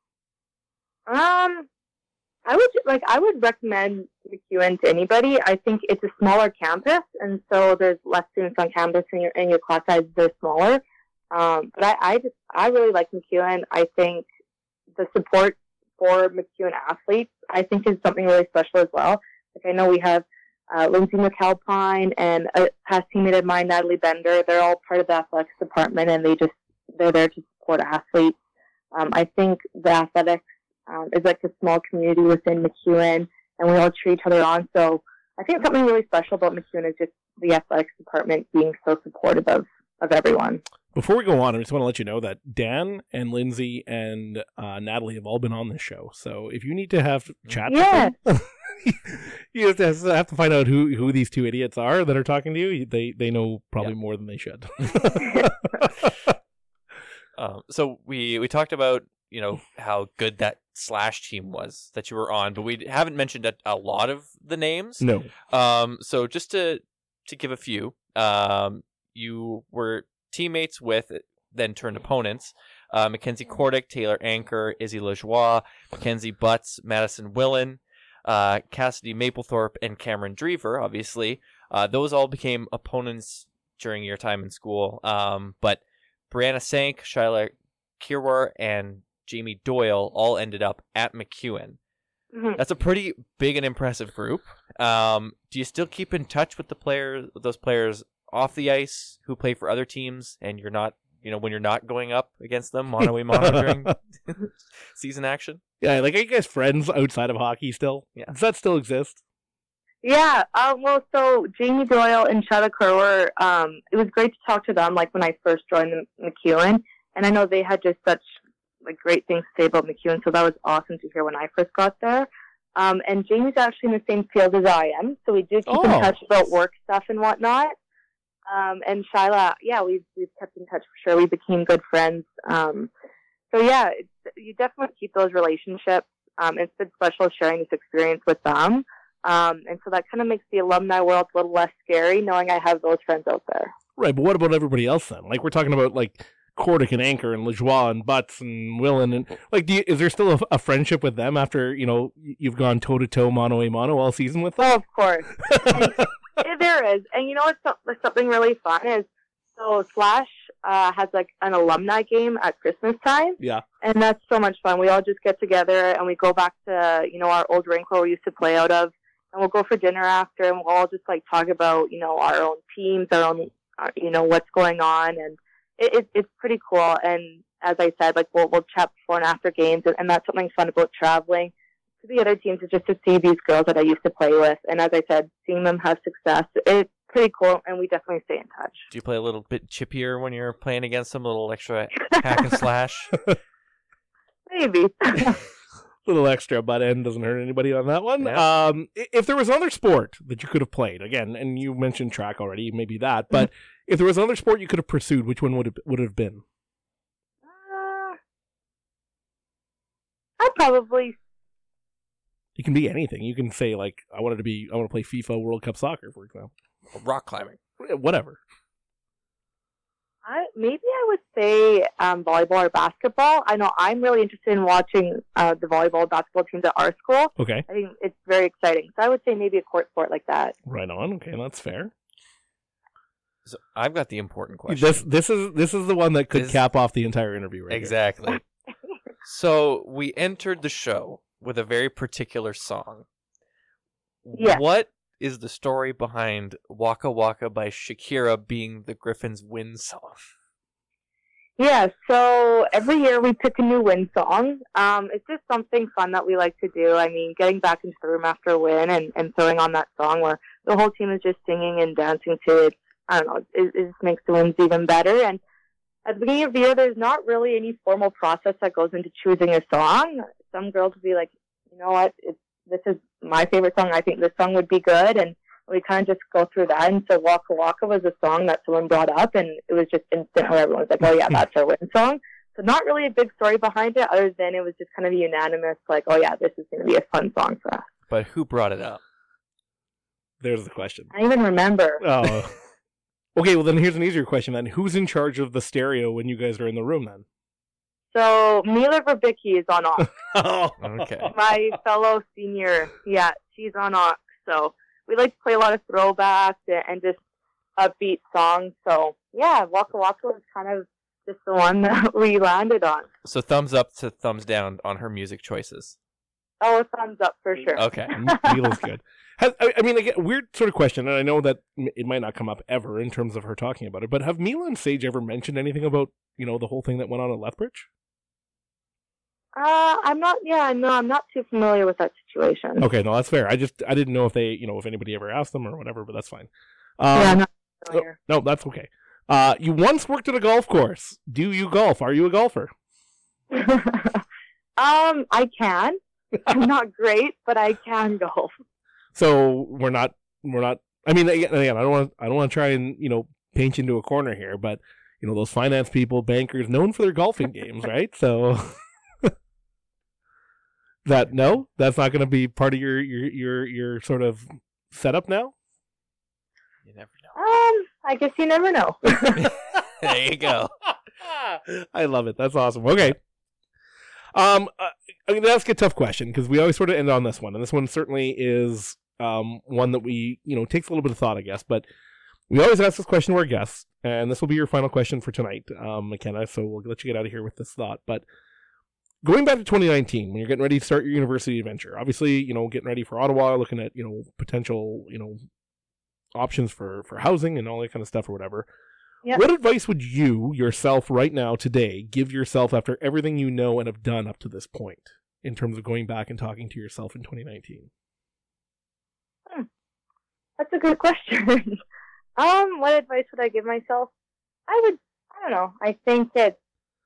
Um, I would like I would recommend MacEwan to anybody. I think it's a smaller campus, and so there's less students on campus, and your and your class sizes are smaller. Um, but I, I just I really like MacEwan. I think the support for MacEwan athletes, I think, is something really special as well. Like I know we have uh, Lindsay McAlpine and a past teammate of mine, Natalie Bender. They're all part of the athletics department, and they just they're there to support athletes. Um, I think the athletics um, is like a small community within MacEwan, and we all treat each other on. So I think something really special about MacEwan is just the athletics department being so supportive of, of everyone. Before we go on, I just want to let you know that Dan and Lindsay and uh, Natalie have all been on this show. So if you need to have chats Yeah. with them, you just have to have to find out who, who these two idiots are that are talking to you. They they know probably Yeah. more than they should. Um, so we we talked about you know how good that Slash team was that you were on, but we haven't mentioned a, a lot of the names. No. Um, so just to to give a few, um, you were teammates with, then turned opponents. Uh, Mackenzie Cordick, Taylor Anker, Izzy Lajoie, Mackenzie Butts, Madison Willen, uh, Cassidy Maplethorpe, and Cameron Drever. Obviously, uh, those all became opponents during your time in school. Um, but Brianna Sank, Shyla Kirwar, and Jamie Doyle all ended up at MacEwan. Mhm. That's a pretty big and impressive group. Um, do you still keep in touch with the players, with those players off the ice who play for other teams, and you're not, you know, when you're not going up against them mono a mono during season action? Yeah, like are you guys friends outside of hockey still? Yeah. Does that still exist? Yeah, um, well, so Jamie Doyle and Shyla Kerwer, um, it was great to talk to them, like, when I first joined the MacEwan, and I know they had just such, like, great things to say about MacEwan, so that was awesome to hear when I first got there. Um, and Jamie's actually in the same field as I am, so we do keep Oh. in touch about work stuff and whatnot. Um, and Shyla, yeah, we've, we've kept in touch for sure. We became good friends. Um, so, yeah, it's, you definitely keep those relationships. Um, it's been special sharing this experience with them. Um, and so that kind of makes the alumni world a little less scary, knowing I have those friends out there. Right, but what about everybody else then? Like we're talking about like Cordick and Anker and Lajoie and Butts and Willen and like, do you, is there still a, a friendship with them after you know you've gone toe to toe, mano a mano all season with them? Oh, of course. Yeah, there is. And you know what's, so- what's something really fun is, so Slash uh, has like an alumni game at Christmas time. Yeah. And that's so much fun. We all just get together and we go back to, you know, our old rink where we used to play out of. And we'll go for dinner after and we'll all just like talk about, you know, our own teams, our own, uh, you know, what's going on. And it, it, it's pretty cool. And as I said, like we'll, we'll chat before and after games. And, and that's something fun about traveling to the other teams is just to see these girls that I used to play with. And as I said, seeing them have success, it's pretty cool. And we definitely stay in touch. Do you play a little bit chippier when you're playing against them, a little extra hack and slash? Maybe. Little extra butt end doesn't hurt anybody on that one. Yeah. Um, i- if there was another sport that you could have played again, and you mentioned track already, maybe that, but if there was another sport you could have pursued, which one would it would it have been? Uh, I'd probably, It can be anything. You can say like, I wanted to be, I want to play FIFA World Cup Soccer, for example. Rock climbing. Whatever. I, maybe I would say um, volleyball or basketball. I know I'm really interested in watching uh, the volleyball and basketball teams at our school. Okay. I think it's very exciting. So I would say maybe a court sport like that. Right on. Okay, that's fair. So I've got the important question. This this is this is the one that could This- cap off the entire interview, right? here. Exactly. So we entered the show with a very particular song. Yes. What is the story behind Waka Waka by Shakira being the Griffins' win song? Yeah, so every year we pick a new win song. Um, it's just something fun that we like to do. I mean, getting back into the room after a win and, and throwing on that song where the whole team is just singing and dancing to it. I don't know, it, it just makes the wins even better. And at the beginning of the year, there's not really any formal process that goes into choosing a song. Some girls will be like, you know what, it's, this is my favorite song. I think this song would be good. And we kind of just go through that. And so Waka Waka was a song that someone brought up, and it was just instant where everyone's like, oh, yeah, that's our win song. So not really a big story behind it, other than it was just kind of unanimous, like, oh, yeah, this is going to be a fun song for us. But who brought it up? There's the question. I don't even remember. Oh. Okay, well then here's an easier question then. Who's in charge of the stereo when you guys are in the room then? So Mila Verbicki is on aux. Oh, Okay. My fellow senior, yeah, she's on aux. So we like to play a lot of throwbacks and just upbeat songs. So yeah, Waka Waka was kind of just the one that we landed on. So thumbs up to thumbs down on her music choices. Oh, a thumbs up for sure. Okay. Mila's good. Has, I, I mean, again, weird sort of question, and I know that m- it might not come up ever in terms of her talking about it, but have Mila and Sage ever mentioned anything about, you know, the whole thing that went on at Lethbridge? Uh, I'm not, yeah, no, I'm not too familiar with that situation. Okay, no, that's fair. I just, I didn't know if they, you know, if anybody ever asked them or whatever, but that's fine. Um, Yeah, I'm not familiar. No, that's okay. Uh, you once worked at a golf course. Do you golf? Are you a golfer? um, I can. I'm not great, but I can golf. So we're not, we're not. I mean, again, again I don't want, I don't want to try and you know paint you into a corner here, but you know those finance people, bankers, known for their golfing games, right? So that no, that's not going to be part of your your your your sort of setup now. You never know. Um, I guess you never know. There you go. I love it. That's awesome. Okay. Um, uh, I'm going to ask a tough question because we always sort of end on this one, and this one certainly is um one that we you know takes a little bit of thought, I guess. But we always ask this question to our guests, and this will be your final question for tonight, um, McKenna. So we'll let you get out of here with this thought. But going back to twenty nineteen, when you're getting ready to start your university adventure, obviously, you know, getting ready for Ottawa, looking at you know potential you know options for for housing and all that kind of stuff or whatever. Yep. What advice would you, yourself, right now, today, give yourself after everything you know and have done up to this point in terms of going back and talking to yourself in twenty nineteen? Hmm. That's a good question. um, what advice would I give myself? I would, I don't know. I think that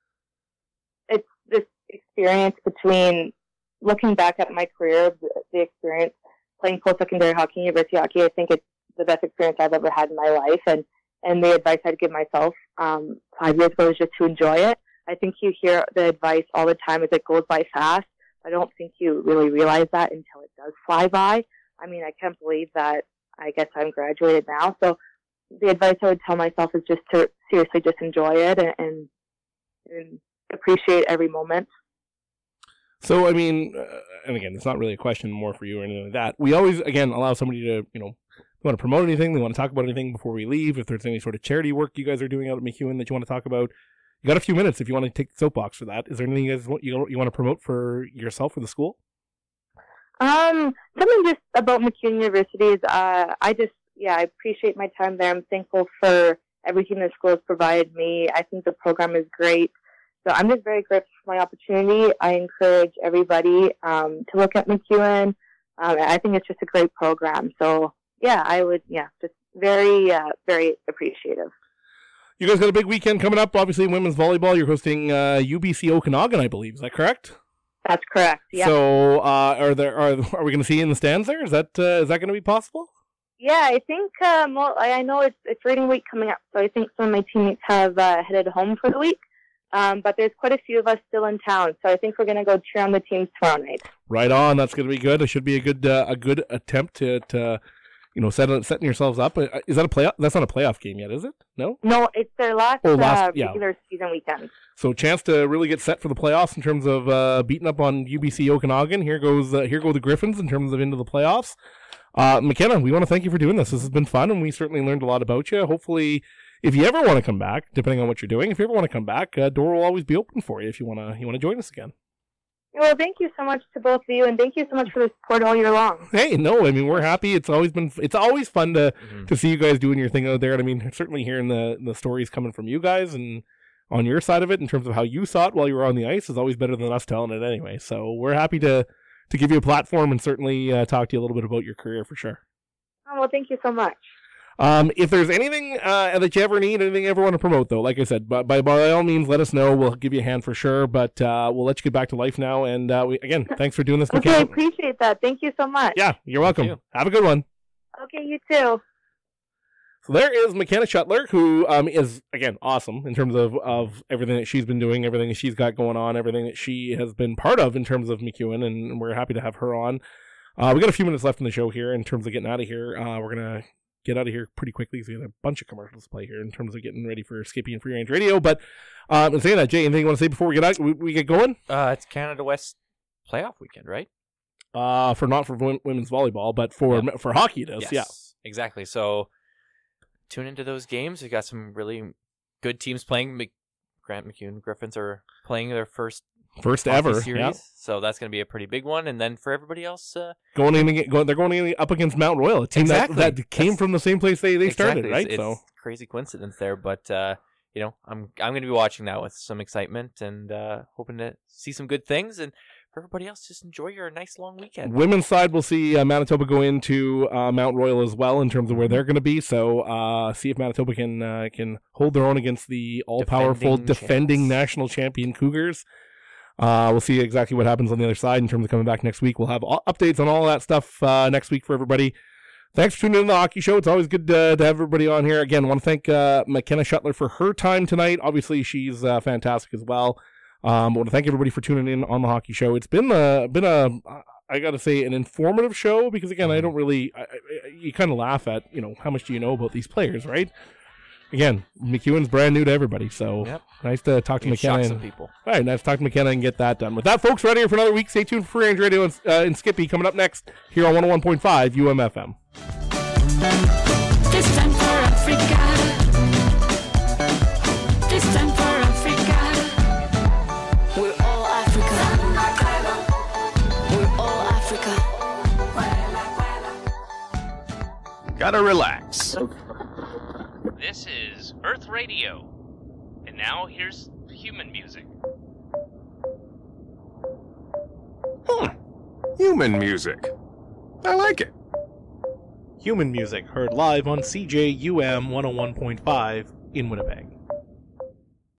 it's this experience between looking back at my career, the, the experience playing post-secondary hockey, university hockey. I think it's the best experience I've ever had in my life, and And the advice I'd give myself um, five years ago is just to enjoy it. I think you hear the advice all the time as it goes by fast. I don't think you really realize that until it does fly by. I mean, I can't believe that I guess I'm graduated now. So the advice I would tell myself is just to seriously just enjoy it and, and, and appreciate every moment. So, I mean, uh, and again, it's not really a question more for you or anything like that. We always, again, allow somebody to, you know, they want to promote anything, they want to talk about anything before we leave. If there's any sort of charity work you guys are doing out at MacEwan that you want to talk about, you got a few minutes if you want to take the soapbox for that. Is there anything you guys want, you, you want to promote for yourself or the school? Um, something just about MacEwan University is, uh, I just, yeah, I appreciate my time there. I'm thankful for everything the school has provided me. I think the program is great. So I'm just very grateful for my opportunity. I encourage everybody um, to look at MacEwan. Um, I think it's just a great program. So, yeah, I would, yeah, just very, uh, very appreciative. You guys got a big weekend coming up. Obviously, women's volleyball. You're hosting uh, U B C Okanagan, I believe. Is that correct? That's correct. Yeah. So, uh, are there are are we going to see you in the stands there? Is that uh, is that going to be possible? Yeah, I think um, well, I I know it's it's reading week coming up, so I think some of my teammates have uh, headed home for the week. Um, but there's quite a few of us still in town, so I think we're going to go cheer on the teams tomorrow night. Right on. That's going to be good. It should be a good uh, a good attempt to, to you know, set, setting yourselves up. Is that a playoff? That's not a playoff game yet, is it? No? No, it's their last, Oh, last- uh, yeah. regular season weekend. So chance to really get set for the playoffs in terms of uh, beating up on U B C Okanagan. Here goes uh, here go the Griffins in terms of into the playoffs. Uh, McKenna, we want to thank you for doing this. This has been fun, and we certainly learned a lot about you. Hopefully, if you ever want to come back, depending on what you're doing, if you ever want to come back, uh, door will always be open for you if you want to you want to join us again. Well, thank you so much to both of you, and thank you so much for the support all year long. Hey, no, I mean, we're happy. It's always been, it's always fun to, Mhm. to see you guys doing your thing out there. And I mean, certainly hearing the, the stories coming from you guys and on your side of it in terms of how you saw it while you were on the ice is always better than us telling it anyway. So we're happy to, to give you a platform and certainly uh, talk to you a little bit about your career for sure. Oh, well, thank you so much. Um, if there's anything uh, that you ever need, anything you ever want to promote, though, like I said, by, by, by all means, let us know. We'll give you a hand for sure, but uh, we'll let you get back to life now. And uh, we, again, thanks for doing this, Okay, I McKenna. appreciate that. Thank you so much. Yeah, you're welcome. you. Have a good one. Okay, you too. So there is McKenna Shuttler, who um, is, again, awesome in terms of, of everything that she's been doing, everything that she's got going on, everything that she has been part of in terms of McEwen, and we're happy to have her on. Uh, we got a few minutes left in the show here in terms of getting out of here. Uh, we're going to get out of here pretty quickly because we have a bunch of commercials to play here in terms of getting ready for Skippy and Free Range Radio. But um, in saying that, Jay, anything you want to say before we get out? We, we get going? Uh, it's Canada West playoff weekend, right? Uh, for not for wo- women's volleyball, but for Yeah. for hockey it is, Yes, yeah. exactly. So tune into those games. We got some really good teams playing. Mc- Grant McEwen Griffins are playing their first First hockey ever, series, yeah. so that's going to be a pretty big one. And then for everybody else, uh, Going in, ag- going, they're going in up against Mount Royal, a team Exactly. that, that came That's- from the same place they, they exactly, started, it's- right? It's, so crazy coincidence there, but uh, you know, I'm I'm going to be watching that with some excitement and uh, hoping to see some good things. And for everybody else, just enjoy your nice long weekend. women's side, we'll see uh, Manitoba go into uh, Mount Royal as well in terms of where they're going to be. So uh, see if Manitoba can uh, can hold their own against the all-powerful Defending defending champs. national champion Cougars. Uh, we'll see exactly what happens on the other side in terms of coming back next week. We'll have all, updates on all that stuff uh, next week for everybody. Thanks for tuning in to the Hockey Show. It's always good to, to have everybody on here. Again, I want to thank uh, McKenna Shuttler for her time tonight. Obviously, she's uh, fantastic as well. Um, I want to thank everybody for tuning in on the Hockey Show. It's been a, been a, I got to say, an informative show because, again, I don't really, I, I, you kind of laugh at, you know, how much do you know about these players, right? Again, McEwen's brand new to everybody, so Yep. nice to talk to You McKenna. shock some and- people. all right, nice to talk to McKenna and get that done. With that, folks, we're out of here for another week. Stay tuned for Free Range Radio and, uh, and Skippy coming up next here on one oh one point five U M F M. This time for Africa. This time for Africa. We're all Africa. We're all Africa. Gotta relax. This is Earth Radio. And now here's human music. Hmm. Human music. I like it. Human music heard live on C J U M one oh one point five in Winnipeg.